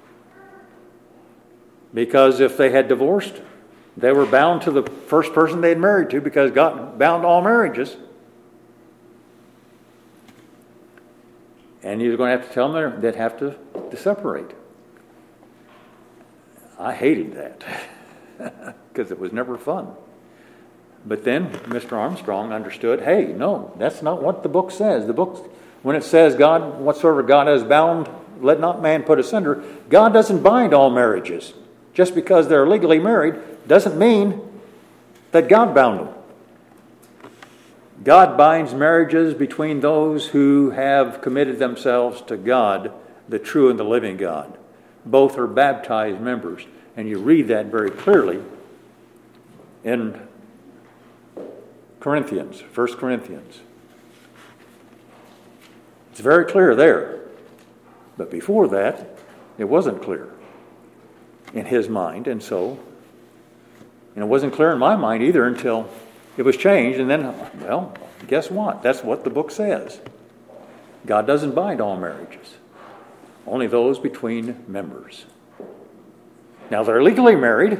Because if they had divorced, they were bound to the first person they had married to, because God bound all marriages. And he was going to have to tell them they'd have to, to separate. I hated that because it was never fun. But then Mister Armstrong understood, hey, no, that's not what the book says. The book, when it says God, whatsoever God has bound, let not man put asunder, God doesn't bind all marriages. Just because they're legally married doesn't mean that God bound them. God binds marriages between those who have committed themselves to God, the true and the living God. Both are baptized members, and you read that very clearly in Corinthians, First Corinthians. It's very clear there. But before that, it wasn't clear in his mind, and so, and it wasn't clear in my mind either until it was changed, and then, well, guess what? That's what the book says. God doesn't bind all marriages, only those between members. Now, they're legally married.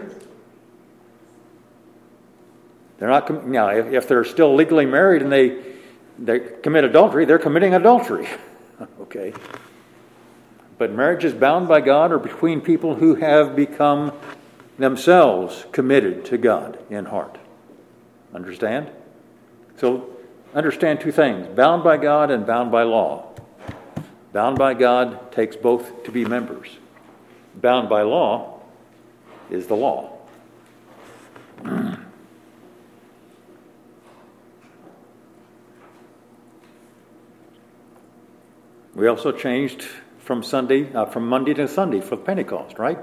They're not, now, if, if they're still legally married and they, they commit adultery, they're committing adultery. Okay. But marriage is bound by God or between people who have become themselves committed to God in heart. Understand? So understand two things. Bound by God and bound by law. Bound by God takes both to be members. Bound by law is the law. We also changed from Sunday, uh, from Monday to Sunday for Pentecost, right?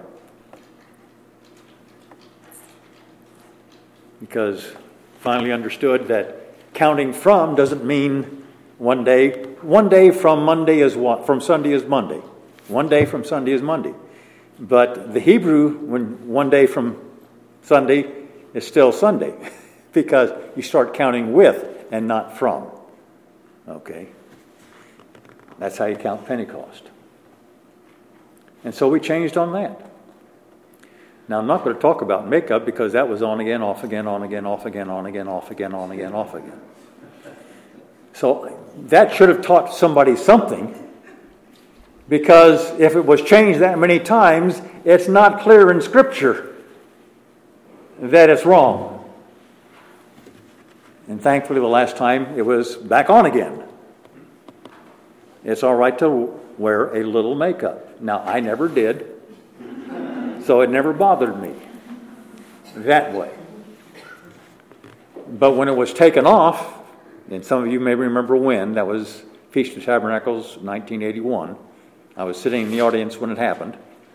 Because finally understood that counting from doesn't mean one day. One day from Monday is what? From Sunday is Monday. One day from Sunday is Monday. But the Hebrew, when one day from Sunday is still Sunday, because you start counting with and not from. Okay? That's how you count Pentecost. And so we changed on that. Now, I'm not going to talk about makeup because that was on again, off again, on again, off again, on again, off again, on again, off again. So that should have taught somebody something, because if it was changed that many times, it's not clear in Scripture that it's wrong. And thankfully, the last time it was back on again. It's all right to wear a little makeup. Now, I never did, so it never bothered me that way. But when it was taken off, and some of you may remember when, that was Feast of Tabernacles, nineteen eighty-one. I was sitting in the audience when it happened.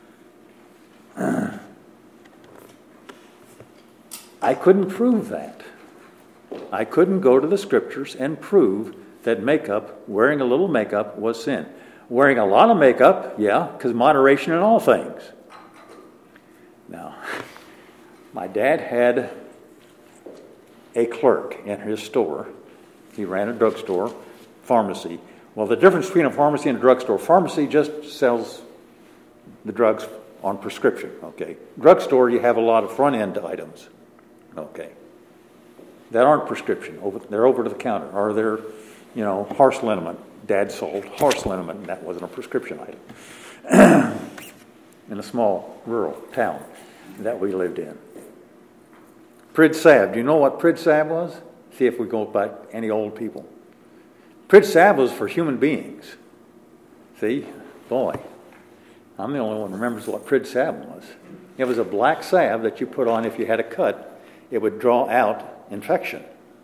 I couldn't prove that. I couldn't go to the Scriptures and prove that makeup, wearing a little makeup, was sin. Wearing a lot of makeup, yeah, because moderation in all things. Now, my dad had a clerk in his store. He ran a drugstore, pharmacy. Well, the difference between a pharmacy and a drugstore, pharmacy just sells the drugs on prescription, okay? Drugstore, you have a lot of front-end items, okay, that aren't prescription. Over, they're over to the counter, or they're, you know, horse liniment. Dad sold horse liniment, and that wasn't a prescription item. In a small rural town that we lived in. Prid salve. Do you know what Prid salve was? See if we go by any old people. Prid salve was for human beings. See? Boy. I'm the only one who remembers what Prid salve was. It was a black salve that you put on if you had a cut. It would draw out infection.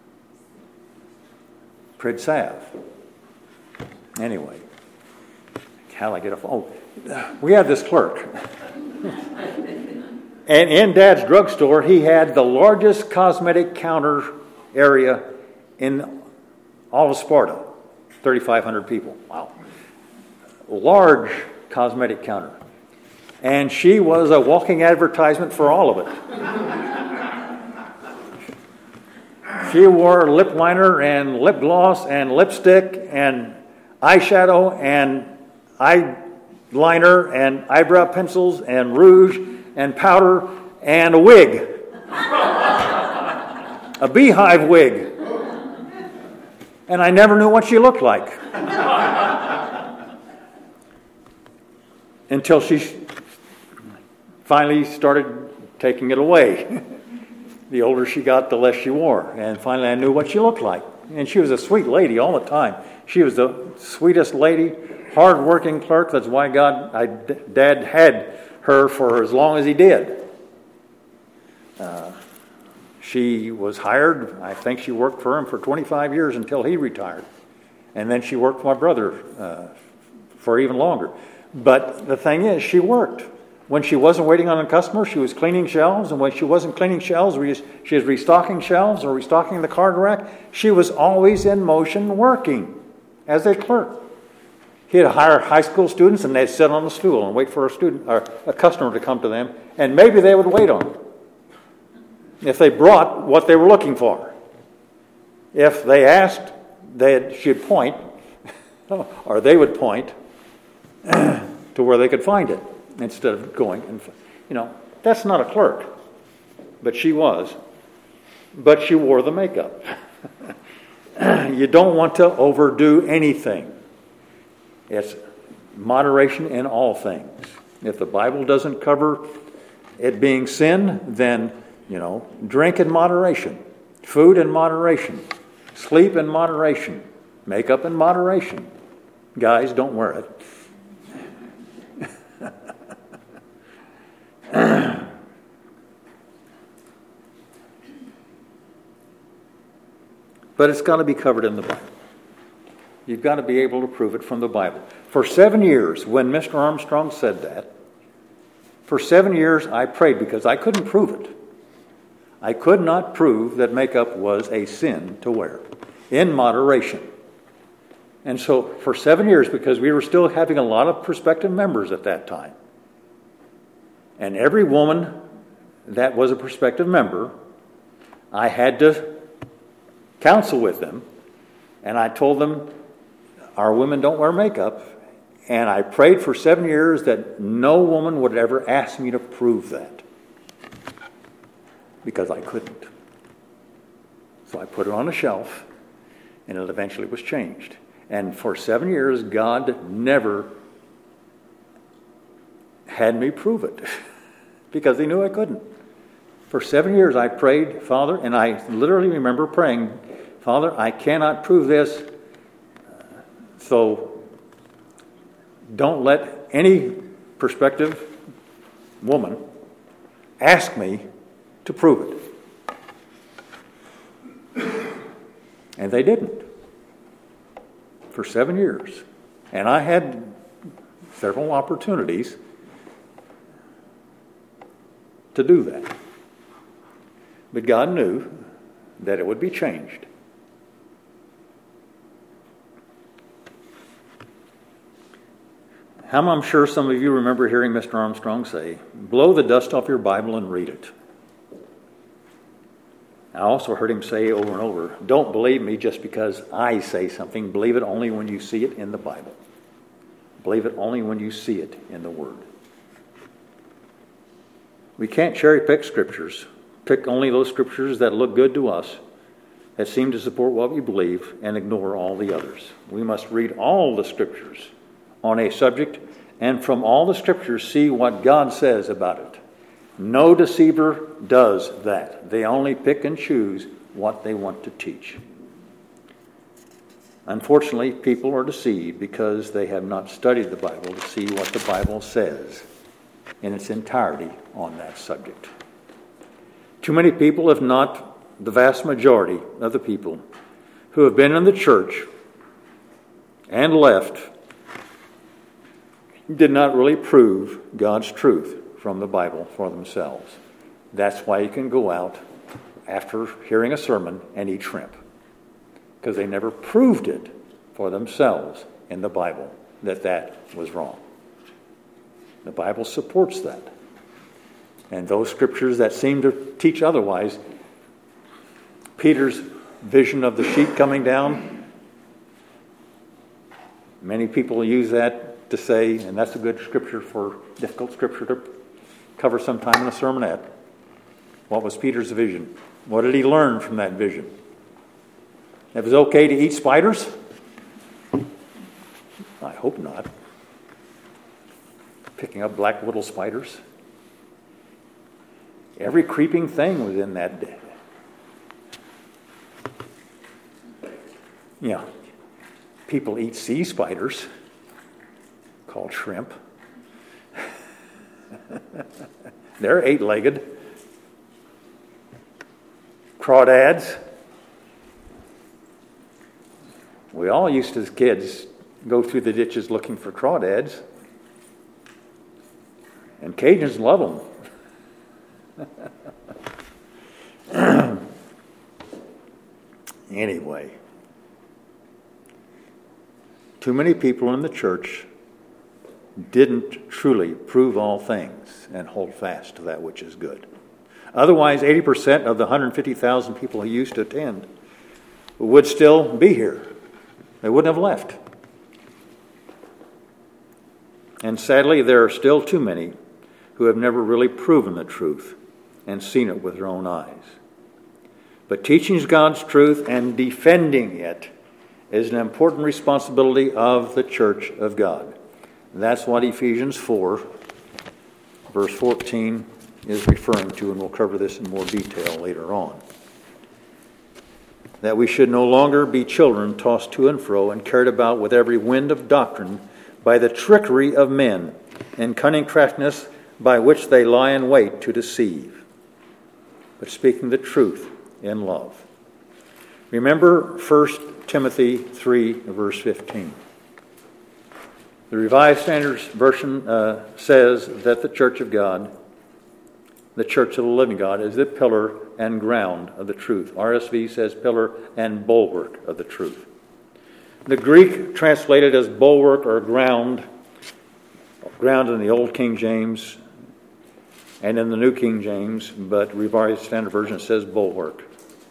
Prid salve. Anyway, how did I get off? Oh, we had this clerk. And in Dad's drugstore, he had the largest cosmetic counter area in all of Sparta. thirty-five hundred people. Wow. Large cosmetic counter. And she was a walking advertisement for all of it. She wore lip liner and lip gloss and lipstick and eyeshadow and eyeliner and eyebrow pencils and rouge and powder and a wig. A beehive wig. And I never knew what she looked like. Until she finally started taking it away. The older she got, the less she wore. And finally I knew what she looked like. And she was a sweet lady all the time. She was the sweetest lady, hard-working clerk. That's why God, I, Dad had her for as long as he did. Uh, she was hired. I think she worked for him for twenty-five years until he retired. And then she worked for my brother uh, for even longer. But the thing is, she worked. When she wasn't waiting on a customer, she was cleaning shelves. And when she wasn't cleaning shelves, she was restocking shelves or restocking the card rack. She was always in motion working as a clerk. He'd hire high school students, and they'd sit on the stool and wait for a student or a customer to come to them, and maybe they would wait on them if they brought what they were looking for. If they asked, they'd, she'd point, or they would point to where they could find it instead of going. And, you know, that's not a clerk, but she was. But she wore the makeup. You don't want to overdo anything. It's moderation in all things. If the Bible doesn't cover it being sin, then, you know, drink in moderation, food in moderation, sleep in moderation, makeup in moderation. Guys, don't wear it. But it's got to be covered in the Bible. You've got to be able to prove it from the Bible. For seven years, when Mister Armstrong said that, for seven years I prayed because I couldn't prove it. I could not prove that makeup was a sin to wear in moderation. And so for seven years, because we were still having a lot of prospective members at that time, and every woman that was a prospective member, I had to counsel with them, and I told them, our women don't wear makeup, and I prayed for seven years that no woman would ever ask me to prove that, because I couldn't. So I put it on a shelf, and it eventually was changed. And for seven years, God never had me prove it, because he knew I couldn't. For seven years I prayed, Father, and I literally remember praying, Father, I cannot prove this, so don't let any prospective woman ask me to prove it. And they didn't. For seven years. And I had several opportunities to do that. But God knew that it would be changed. How I'm sure some of you remember hearing Mister Armstrong say, blow the dust off your Bible and read it. I also heard him say over and over, don't believe me just because I say something. Believe it only when you see it in the Bible. Believe it only when you see it in the Word. We can't cherry pick scriptures. Pick only those scriptures that look good to us, that seem to support what we believe, and ignore all the others. We must read all the scriptures on a subject, and from all the scriptures see what God says about it. No deceiver does that. They only pick and choose what they want to teach. Unfortunately, people are deceived because they have not studied the Bible to see what the Bible says in its entirety on that subject. Too many people, if not the vast majority of the people who have been in the church and left, did not really prove God's truth from the Bible for themselves. That's why you can go out after hearing a sermon and eat shrimp, because they never proved it for themselves in the Bible that that was wrong. The Bible supports that. And those scriptures that seem to teach otherwise, Peter's vision of the sheep coming down, many people use that to say, and that's a good scripture for, difficult scripture to cover sometime in a sermonette. What was Peter's vision? What did he learn from that vision? It was okay to eat spiders? I hope not. Picking up black widow spiders. Every creeping thing was in that day. Yeah. People eat sea spiders, called shrimp. They're eight-legged. Crawdads. We all used to, as kids, go through the ditches looking for crawdads. And Cajuns love them. Anyway, too many people in the church didn't truly prove all things and hold fast to that which is good. Otherwise, eighty percent of the one hundred fifty thousand people who used to attend would still be here. They wouldn't have left. And sadly, there are still too many who have never really proven the truth and seen it with their own eyes. But teaching God's truth and defending it is an important responsibility of the church of God. That's what Ephesians four, verse fourteen, is referring to, and we'll cover this in more detail later on. That we should no longer be children tossed to and fro and carried about with every wind of doctrine by the trickery of men and cunning craftiness by which they lie in wait to deceive, but speaking the truth in love. Remember First Timothy three, verse fifteen. The Revised Standard Version uh, says that the church of God, the church of the living God, is the pillar and ground of the truth. R S V says pillar and bulwark of the truth. The Greek translated as bulwark or ground, ground in the Old King James and in the New King James, but Revised Standard Version says bulwark.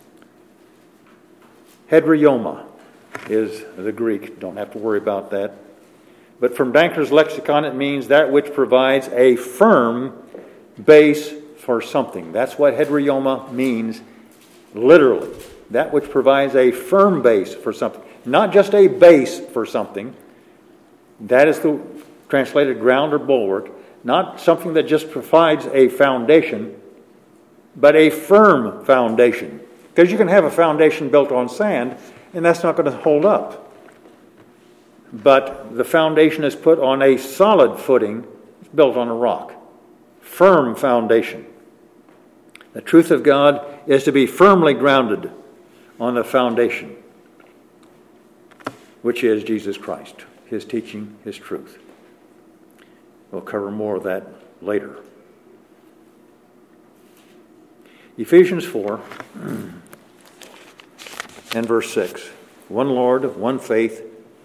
Hedrioma is the Greek. Don't have to worry about that. But from Danker's lexicon, it means that which provides a firm base for something. That's what hedrioma means literally. That which provides a firm base for something. Not just a base for something. That is the translated ground or bulwark. Not something that just provides a foundation, but a firm foundation. Because you can have a foundation built on sand, and that's not going to hold up. But the foundation is put on a solid footing, built on a rock. Firm foundation. The truth of God is to be firmly grounded on the foundation, which is Jesus Christ, His teaching, His truth. We'll cover more of that later. Ephesians four and verse six. One Lord, one faith,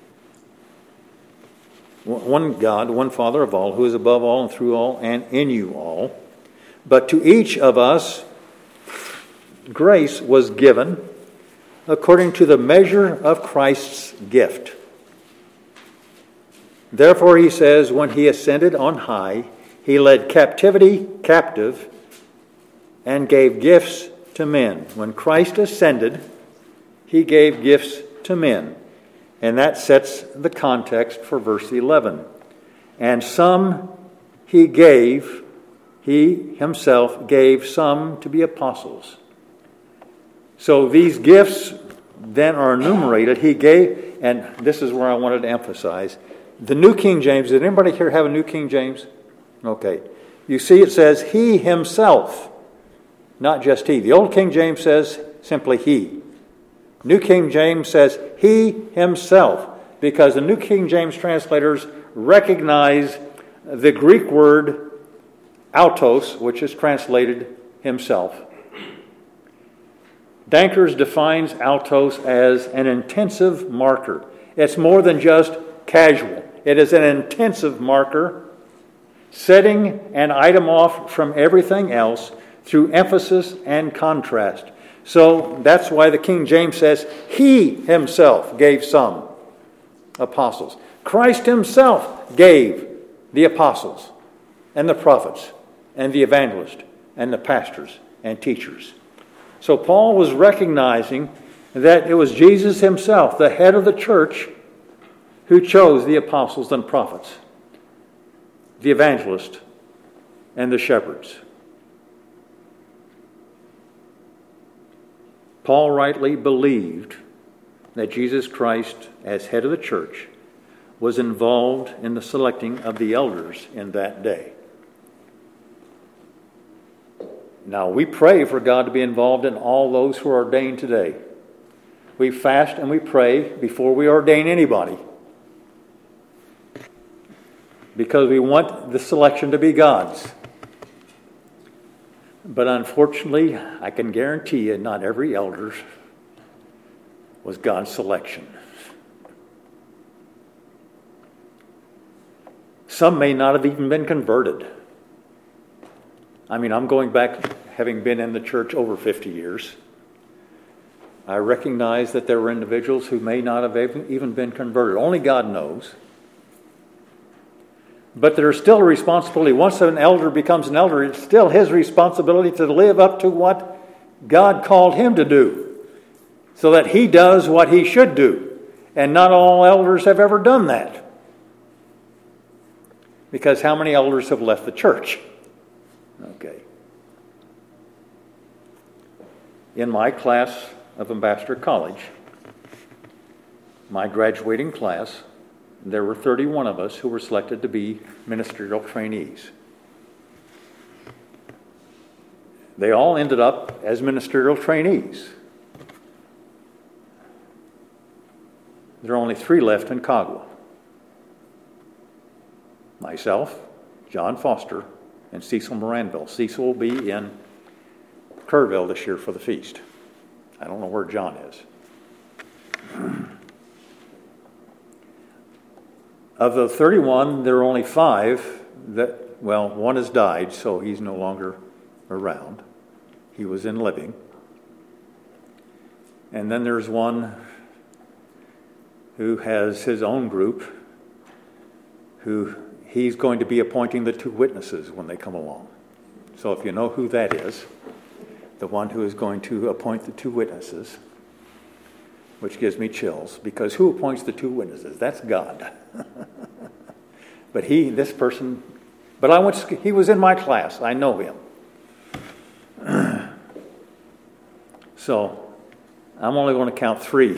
one God, one Father of all, who is above all and through all and in you all. But to each of us grace was given according to the measure of Christ's gift. Therefore, he says, when he ascended on high, he led captivity captive and gave gifts to men. When Christ ascended, he gave gifts to men. And that sets the context for verse eleven. And some he gave, he himself gave some to be apostles. So these gifts then are enumerated, he gave, and this is where I wanted to emphasize, the New King James. Did anybody here have a New King James? Okay. You see it says he himself, not just he. The Old King James says simply he. New King James says he himself, because the New King James translators recognize the Greek word autos, which is translated himself. Dankers defines autos as an intensive marker. It's more than just casual. It is an intensive marker, setting an item off from everything else through emphasis and contrast. So that's why the King James says he himself gave some apostles. Christ himself gave the apostles and the prophets and the evangelists and the pastors and teachers. So Paul was recognizing that it was Jesus himself, the head of the church, who chose the apostles and prophets, the evangelists, and the shepherds. Paul rightly believed that Jesus Christ, as head of the church, was involved in the selecting of the elders in that day. Now, we pray for God to be involved in all those who are ordained today. We fast and we pray before we ordain anybody, because we want the selection to be God's. But unfortunately, I can guarantee you not every elder was God's selection. Some may not have even been converted. I mean, I'm going back, having been in the church over fifty years. I recognize that there were individuals who may not have even been converted. Only God knows. But there's still a responsibility. Once an elder becomes an elder, it's still his responsibility to live up to what God called him to do, so that he does what he should do. And not all elders have ever done that. Because how many elders have left the church? Okay. In my class of Ambassador College, my graduating class, there were thirty-one of us who were selected to be ministerial trainees. They all ended up as ministerial trainees. There are only three left in Cagua. Myself, John Foster, and Cecil Moranville. Cecil will be in Kerrville this year for the feast. I don't know where John is. Of the thirty-one, there are only five that, well, one has died, so he's no longer around. He was in living. And then there's one who has his own group, who he's going to be appointing the two witnesses when they come along. So if you know who that is, the one who is going to appoint the two witnesses, which gives me chills, because who appoints the two witnesses? That's God. But he, this person, but I went, he was in my class. I know him. So I'm only going to count three.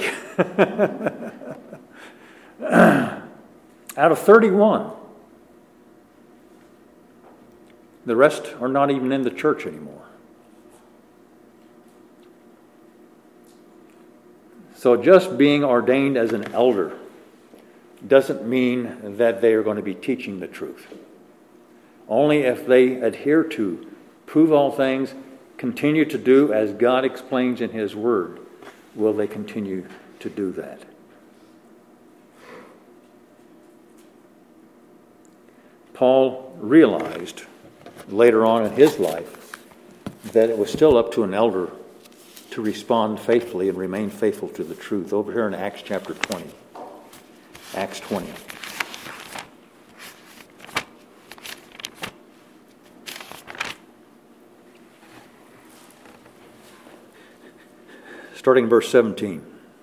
Out of thirty-one. The rest are not even in the church anymore. So just being ordained as an elder doesn't mean that they are going to be teaching the truth. Only if they adhere to, prove all things, continue to do as God explains in His Word, will they continue to do that. Paul realized later on in his life that it was still up to an elder to respond faithfully and remain faithful to the truth. Over here in Acts chapter twenty. Acts twenty. Starting in verse seventeen.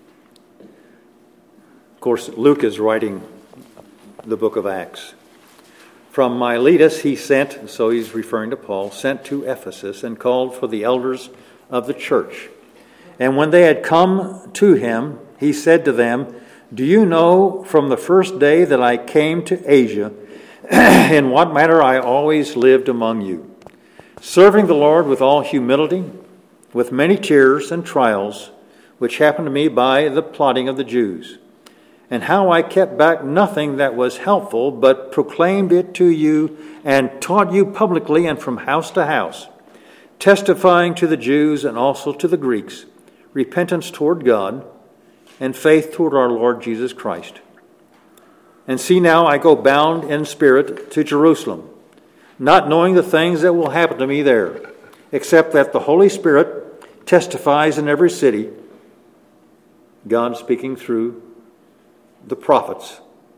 Of course, Luke is writing the book of Acts. From Miletus he sent, so he's referring to Paul, sent to Ephesus and called for the elders of the church. And when they had come to him, he said to them, "Do you know from the first day that I came to Asia, in what manner I always lived among you, serving the Lord with all humility, with many tears and trials, which happened to me by the plotting of the Jews, and how I kept back nothing that was helpful, but proclaimed it to you and taught you publicly and from house to house, testifying to the Jews and also to the Greeks, repentance toward God and faith toward our Lord Jesus Christ. And see now, I go bound in spirit to Jerusalem, not knowing the things that will happen to me there, except that the Holy Spirit testifies in every city," God speaking through the prophets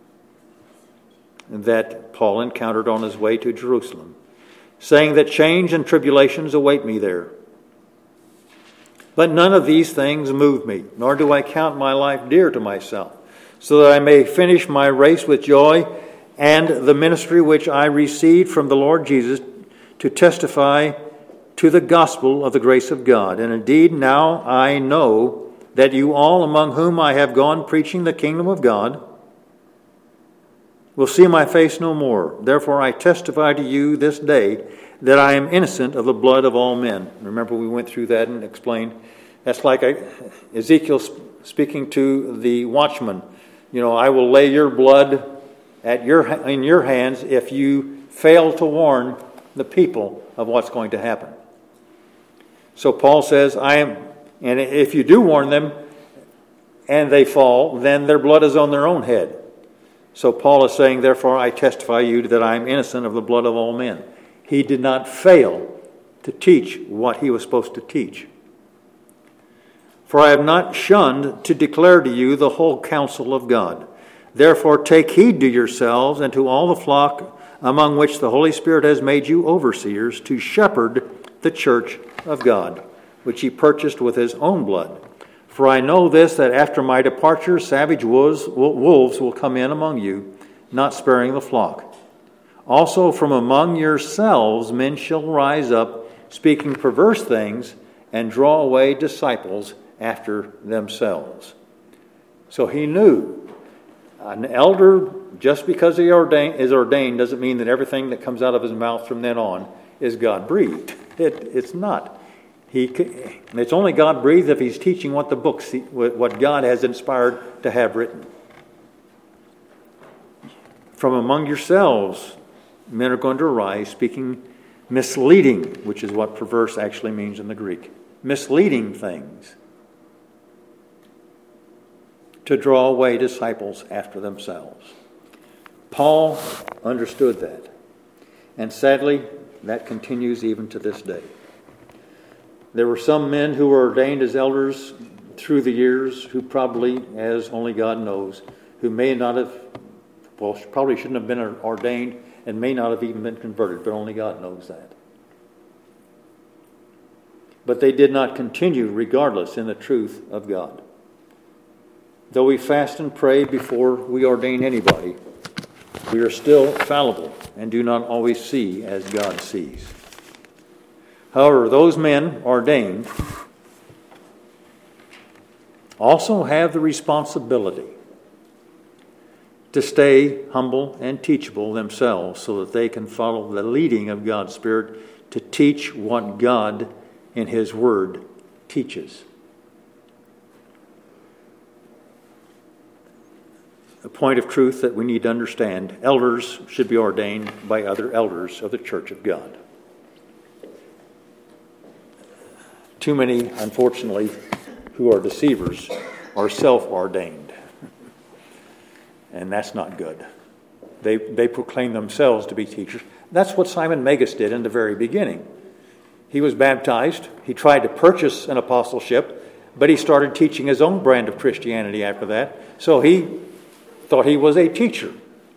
that Paul encountered on his way to Jerusalem, saying that change and tribulations await me there. "But none of these things move me, nor do I count my life dear to myself, so that I may finish my race with joy and the ministry which I received from the Lord Jesus to testify to the gospel of the grace of God. And indeed now I know that you all among whom I have gone preaching the kingdom of God will see my face no more. Therefore I testify to you this day that I am innocent of the blood of all men." Remember, we went through that and explained. That's like Ezekiel speaking to the watchman. You know, "I will lay your blood at your in your hands if you fail to warn the people of what's going to happen." So Paul says, "I am, and if you do warn them and they fall, then their blood is on their own head." So Paul is saying, "Therefore I testify you that I am innocent of the blood of all men." He did not fail to teach what he was supposed to teach. "For I have not shunned to declare to you the whole counsel of God. Therefore take heed to yourselves and to all the flock among which the Holy Spirit has made you overseers, to shepherd the church of God, which he purchased with his own blood. For I know this, that after my departure savage wolves will come in among you, not sparing the flock. Also from among yourselves men shall rise up, speaking perverse things, and draw away disciples after themselves." So he knew an elder, just because he ordained, is ordained, doesn't mean that everything that comes out of his mouth from then on is God-breathed. It, it's not. He, it's only God-breathed if he's teaching what the books, what God has inspired to have written. "From among yourselves, men are going to arise, speaking misleading," which is what perverse actually means in the Greek, misleading things, to draw away disciples after themselves. Paul understood that. And sadly, that continues even to this day. There were some men who were ordained as elders through the years who probably, as only God knows, who may not have, well, probably shouldn't have been ordained and may not have even been converted, but only God knows that. But they did not continue regardless in the truth of God. Though we fast and pray before we ordain anybody, we are still fallible and do not always see as God sees. However, those men ordained also have the responsibility to stay humble and teachable themselves so that they can follow the leading of God's Spirit to teach what God in His Word teaches. A point of truth that we need to understand: elders should be ordained by other elders of the Church of God. Too many, unfortunately, who are deceivers are self-ordained. And that's not good. They, they proclaim themselves to be teachers. That's what Simon Magus did in the very beginning. He was baptized. He tried to purchase an apostleship, but he started teaching his own brand of Christianity after that. So he thought he was a teacher.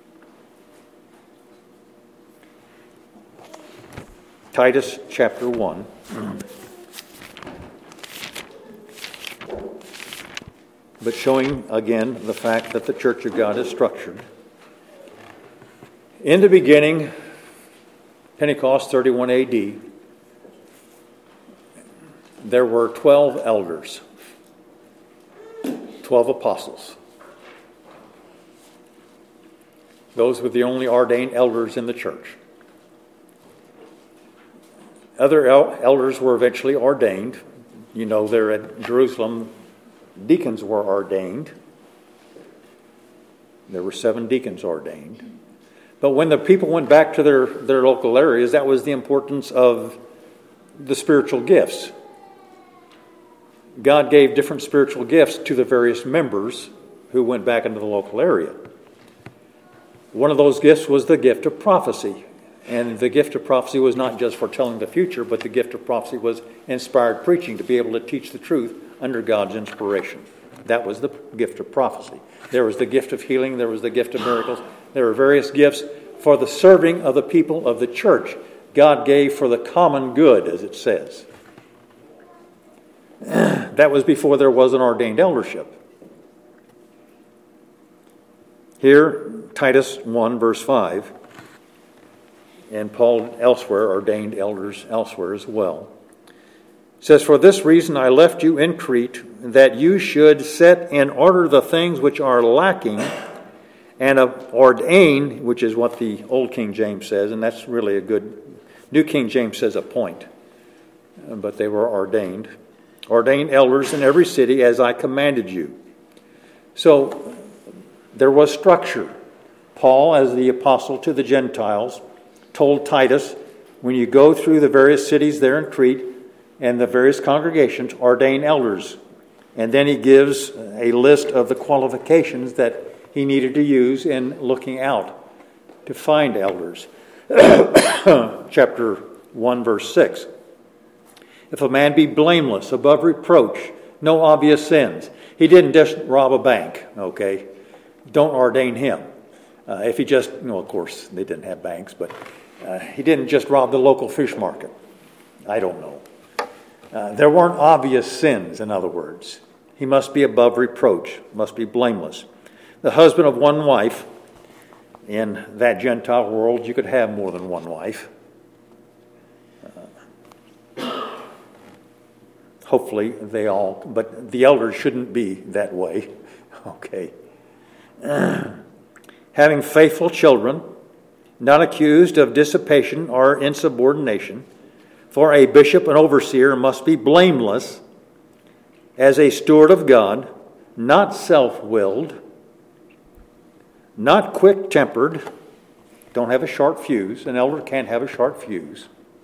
Titus chapter one. But showing again the fact that the Church of God is structured. In the beginning, Pentecost thirty-one A D, there were twelve elders. twelve apostles. Those were the only ordained elders in the church. Other el- elders were eventually ordained. You know, there at Jerusalem, deacons were ordained. There were seven deacons ordained. But when the people went back to their, their local areas, that was the importance of the spiritual gifts. God gave different spiritual gifts to the various members who went back into the local area. One of those gifts was the gift of prophecy. And the gift of prophecy was not just for telling the future, but the gift of prophecy was inspired preaching, to be able to teach the truth under God's inspiration. That was the gift of prophecy. There was the gift of healing. There was the gift of miracles. There were various gifts for the serving of the people of the church. God gave for the common good, as it says. That was before there was an ordained eldership. Here, Titus one, verse five, and Paul elsewhere ordained elders elsewhere as well. It says, "For this reason I left you in Crete, that you should set in order the things which are lacking, and ordain," which is what the Old King James says, and that's really a good, New King James says appoint, but they were ordained. "Ordain elders in every city as I commanded you." So there was structure. Paul, as the apostle to the Gentiles, told Titus, when you go through the various cities there in Crete and the various congregations, ordain elders. And then he gives a list of the qualifications that he needed to use in looking out to find elders. Chapter one, verse six. "If a man be blameless, above reproach, no obvious sins." He didn't just rob a bank, okay? Don't ordain him. Uh, if he just, you know, of course, they didn't have banks, but uh, he didn't just rob the local fish market. I don't know. Uh, there weren't obvious sins, in other words. He must be above reproach, must be blameless. The husband of one wife. In that Gentile world, you could have more than one wife. Uh, hopefully they all, but the elders shouldn't be that way. Okay. Uh, having faithful children, not accused of dissipation or insubordination, for a bishop and overseer must be blameless, as a steward of God, not self-willed, not quick-tempered. Don't have a short fuse. An elder can't have a short fuse.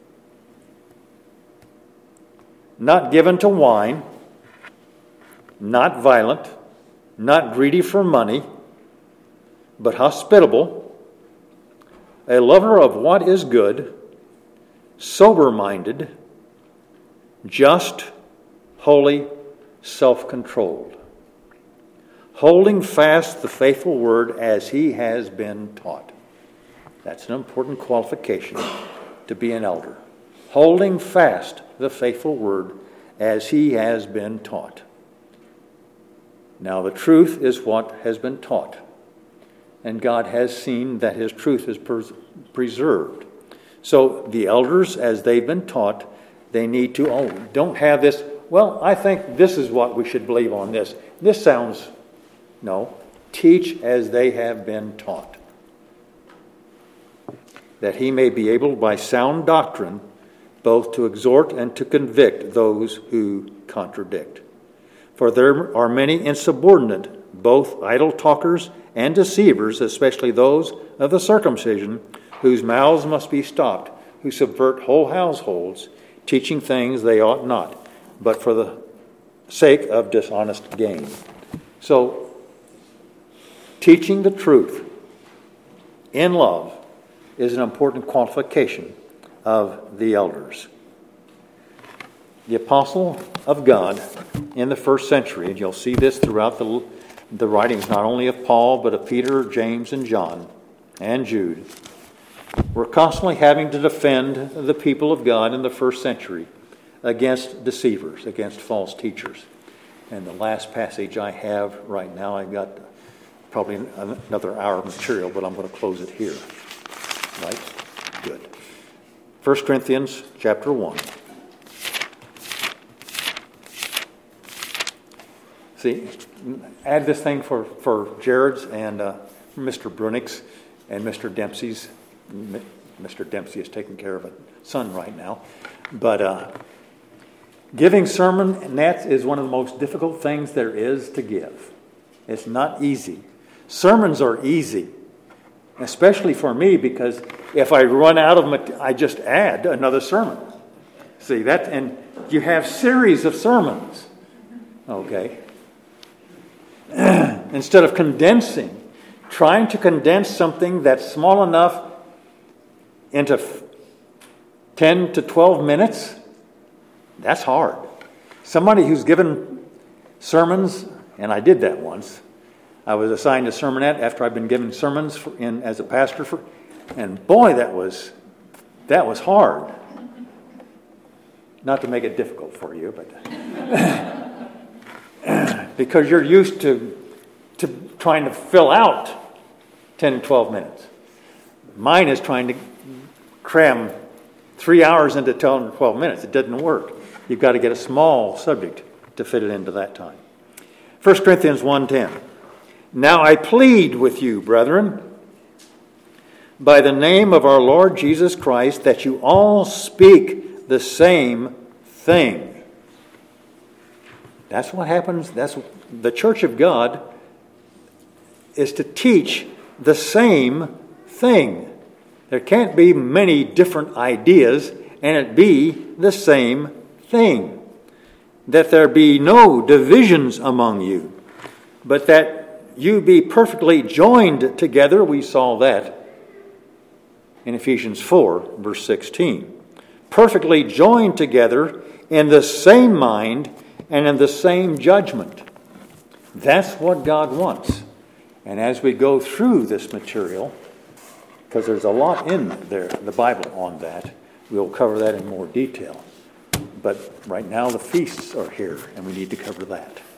Not given to wine, not violent, not greedy for money, but hospitable, a lover of what is good, sober-minded, just, holy, self-controlled, holding fast the faithful word as he has been taught. That's an important qualification to be an elder. Holding fast the faithful word as he has been taught. Now the truth is what has been taught, and God has seen that his truth is pres- preserved. So the elders, as they've been taught, they need to oh, don't have this, well, I think this is what we should believe on this. This sounds, no. Teach as they have been taught, that he may be able by sound doctrine both to exhort and to convict those who contradict. For there are many insubordinate, both idle talkers and deceivers, especially those of the circumcision, whose mouths must be stopped, who subvert whole households, teaching things they ought not, but for the sake of dishonest gain. So, teaching the truth in love is an important qualification of the elders. The apostle of God in the first century, and you'll see this throughout the, the writings not only of Paul, but of Peter, James, and John, and Jude, were constantly having to defend the people of God in the first century against deceivers, against false teachers. And the last passage I have right now, I've got probably another hour of material, but I'm going to close it here. Right? Good. First Corinthians chapter one. See, add this thing for, for Jared's and uh, Mister Brunick's and Mister Dempsey's. Mister Dempsey is taking care of a son right now. But uh, giving sermon, and that is one of the most difficult things there is to give. It's not easy. Sermons are easy, especially for me, because if I run out of them, I just add another sermon. See, that, and you have series of sermons, okay? Instead of condensing, trying to condense something that's small enough into ten to twelve minutes, that's hard. Somebody who's given sermons, and I did that once. I was assigned a sermonette after I'd been given sermons for, in as a pastor, for, and boy, that was that was hard. Not to make it difficult for you, but because you're used to to trying to fill out ten to twelve minutes. Mine is trying to cram three hours into ten to twelve minutes. It doesn't work. You've got to get a small subject to fit it into that time. First Corinthians one ten. Now I plead with you, brethren, by the name of our Lord Jesus Christ, that you all speak the same thing. That's what happens. That's what, the Church of God is to teach the same thing. There can't be many different ideas and it be the same thing. That there be no divisions among you, but that you be perfectly joined together. We saw that in Ephesians four, verse sixteen. Perfectly joined together in the same mind and in the same judgment. That's what God wants. And as we go through this material, because there's a lot in there, the Bible on that, we'll cover that in more detail. But right now the feasts are here, and we need to cover that.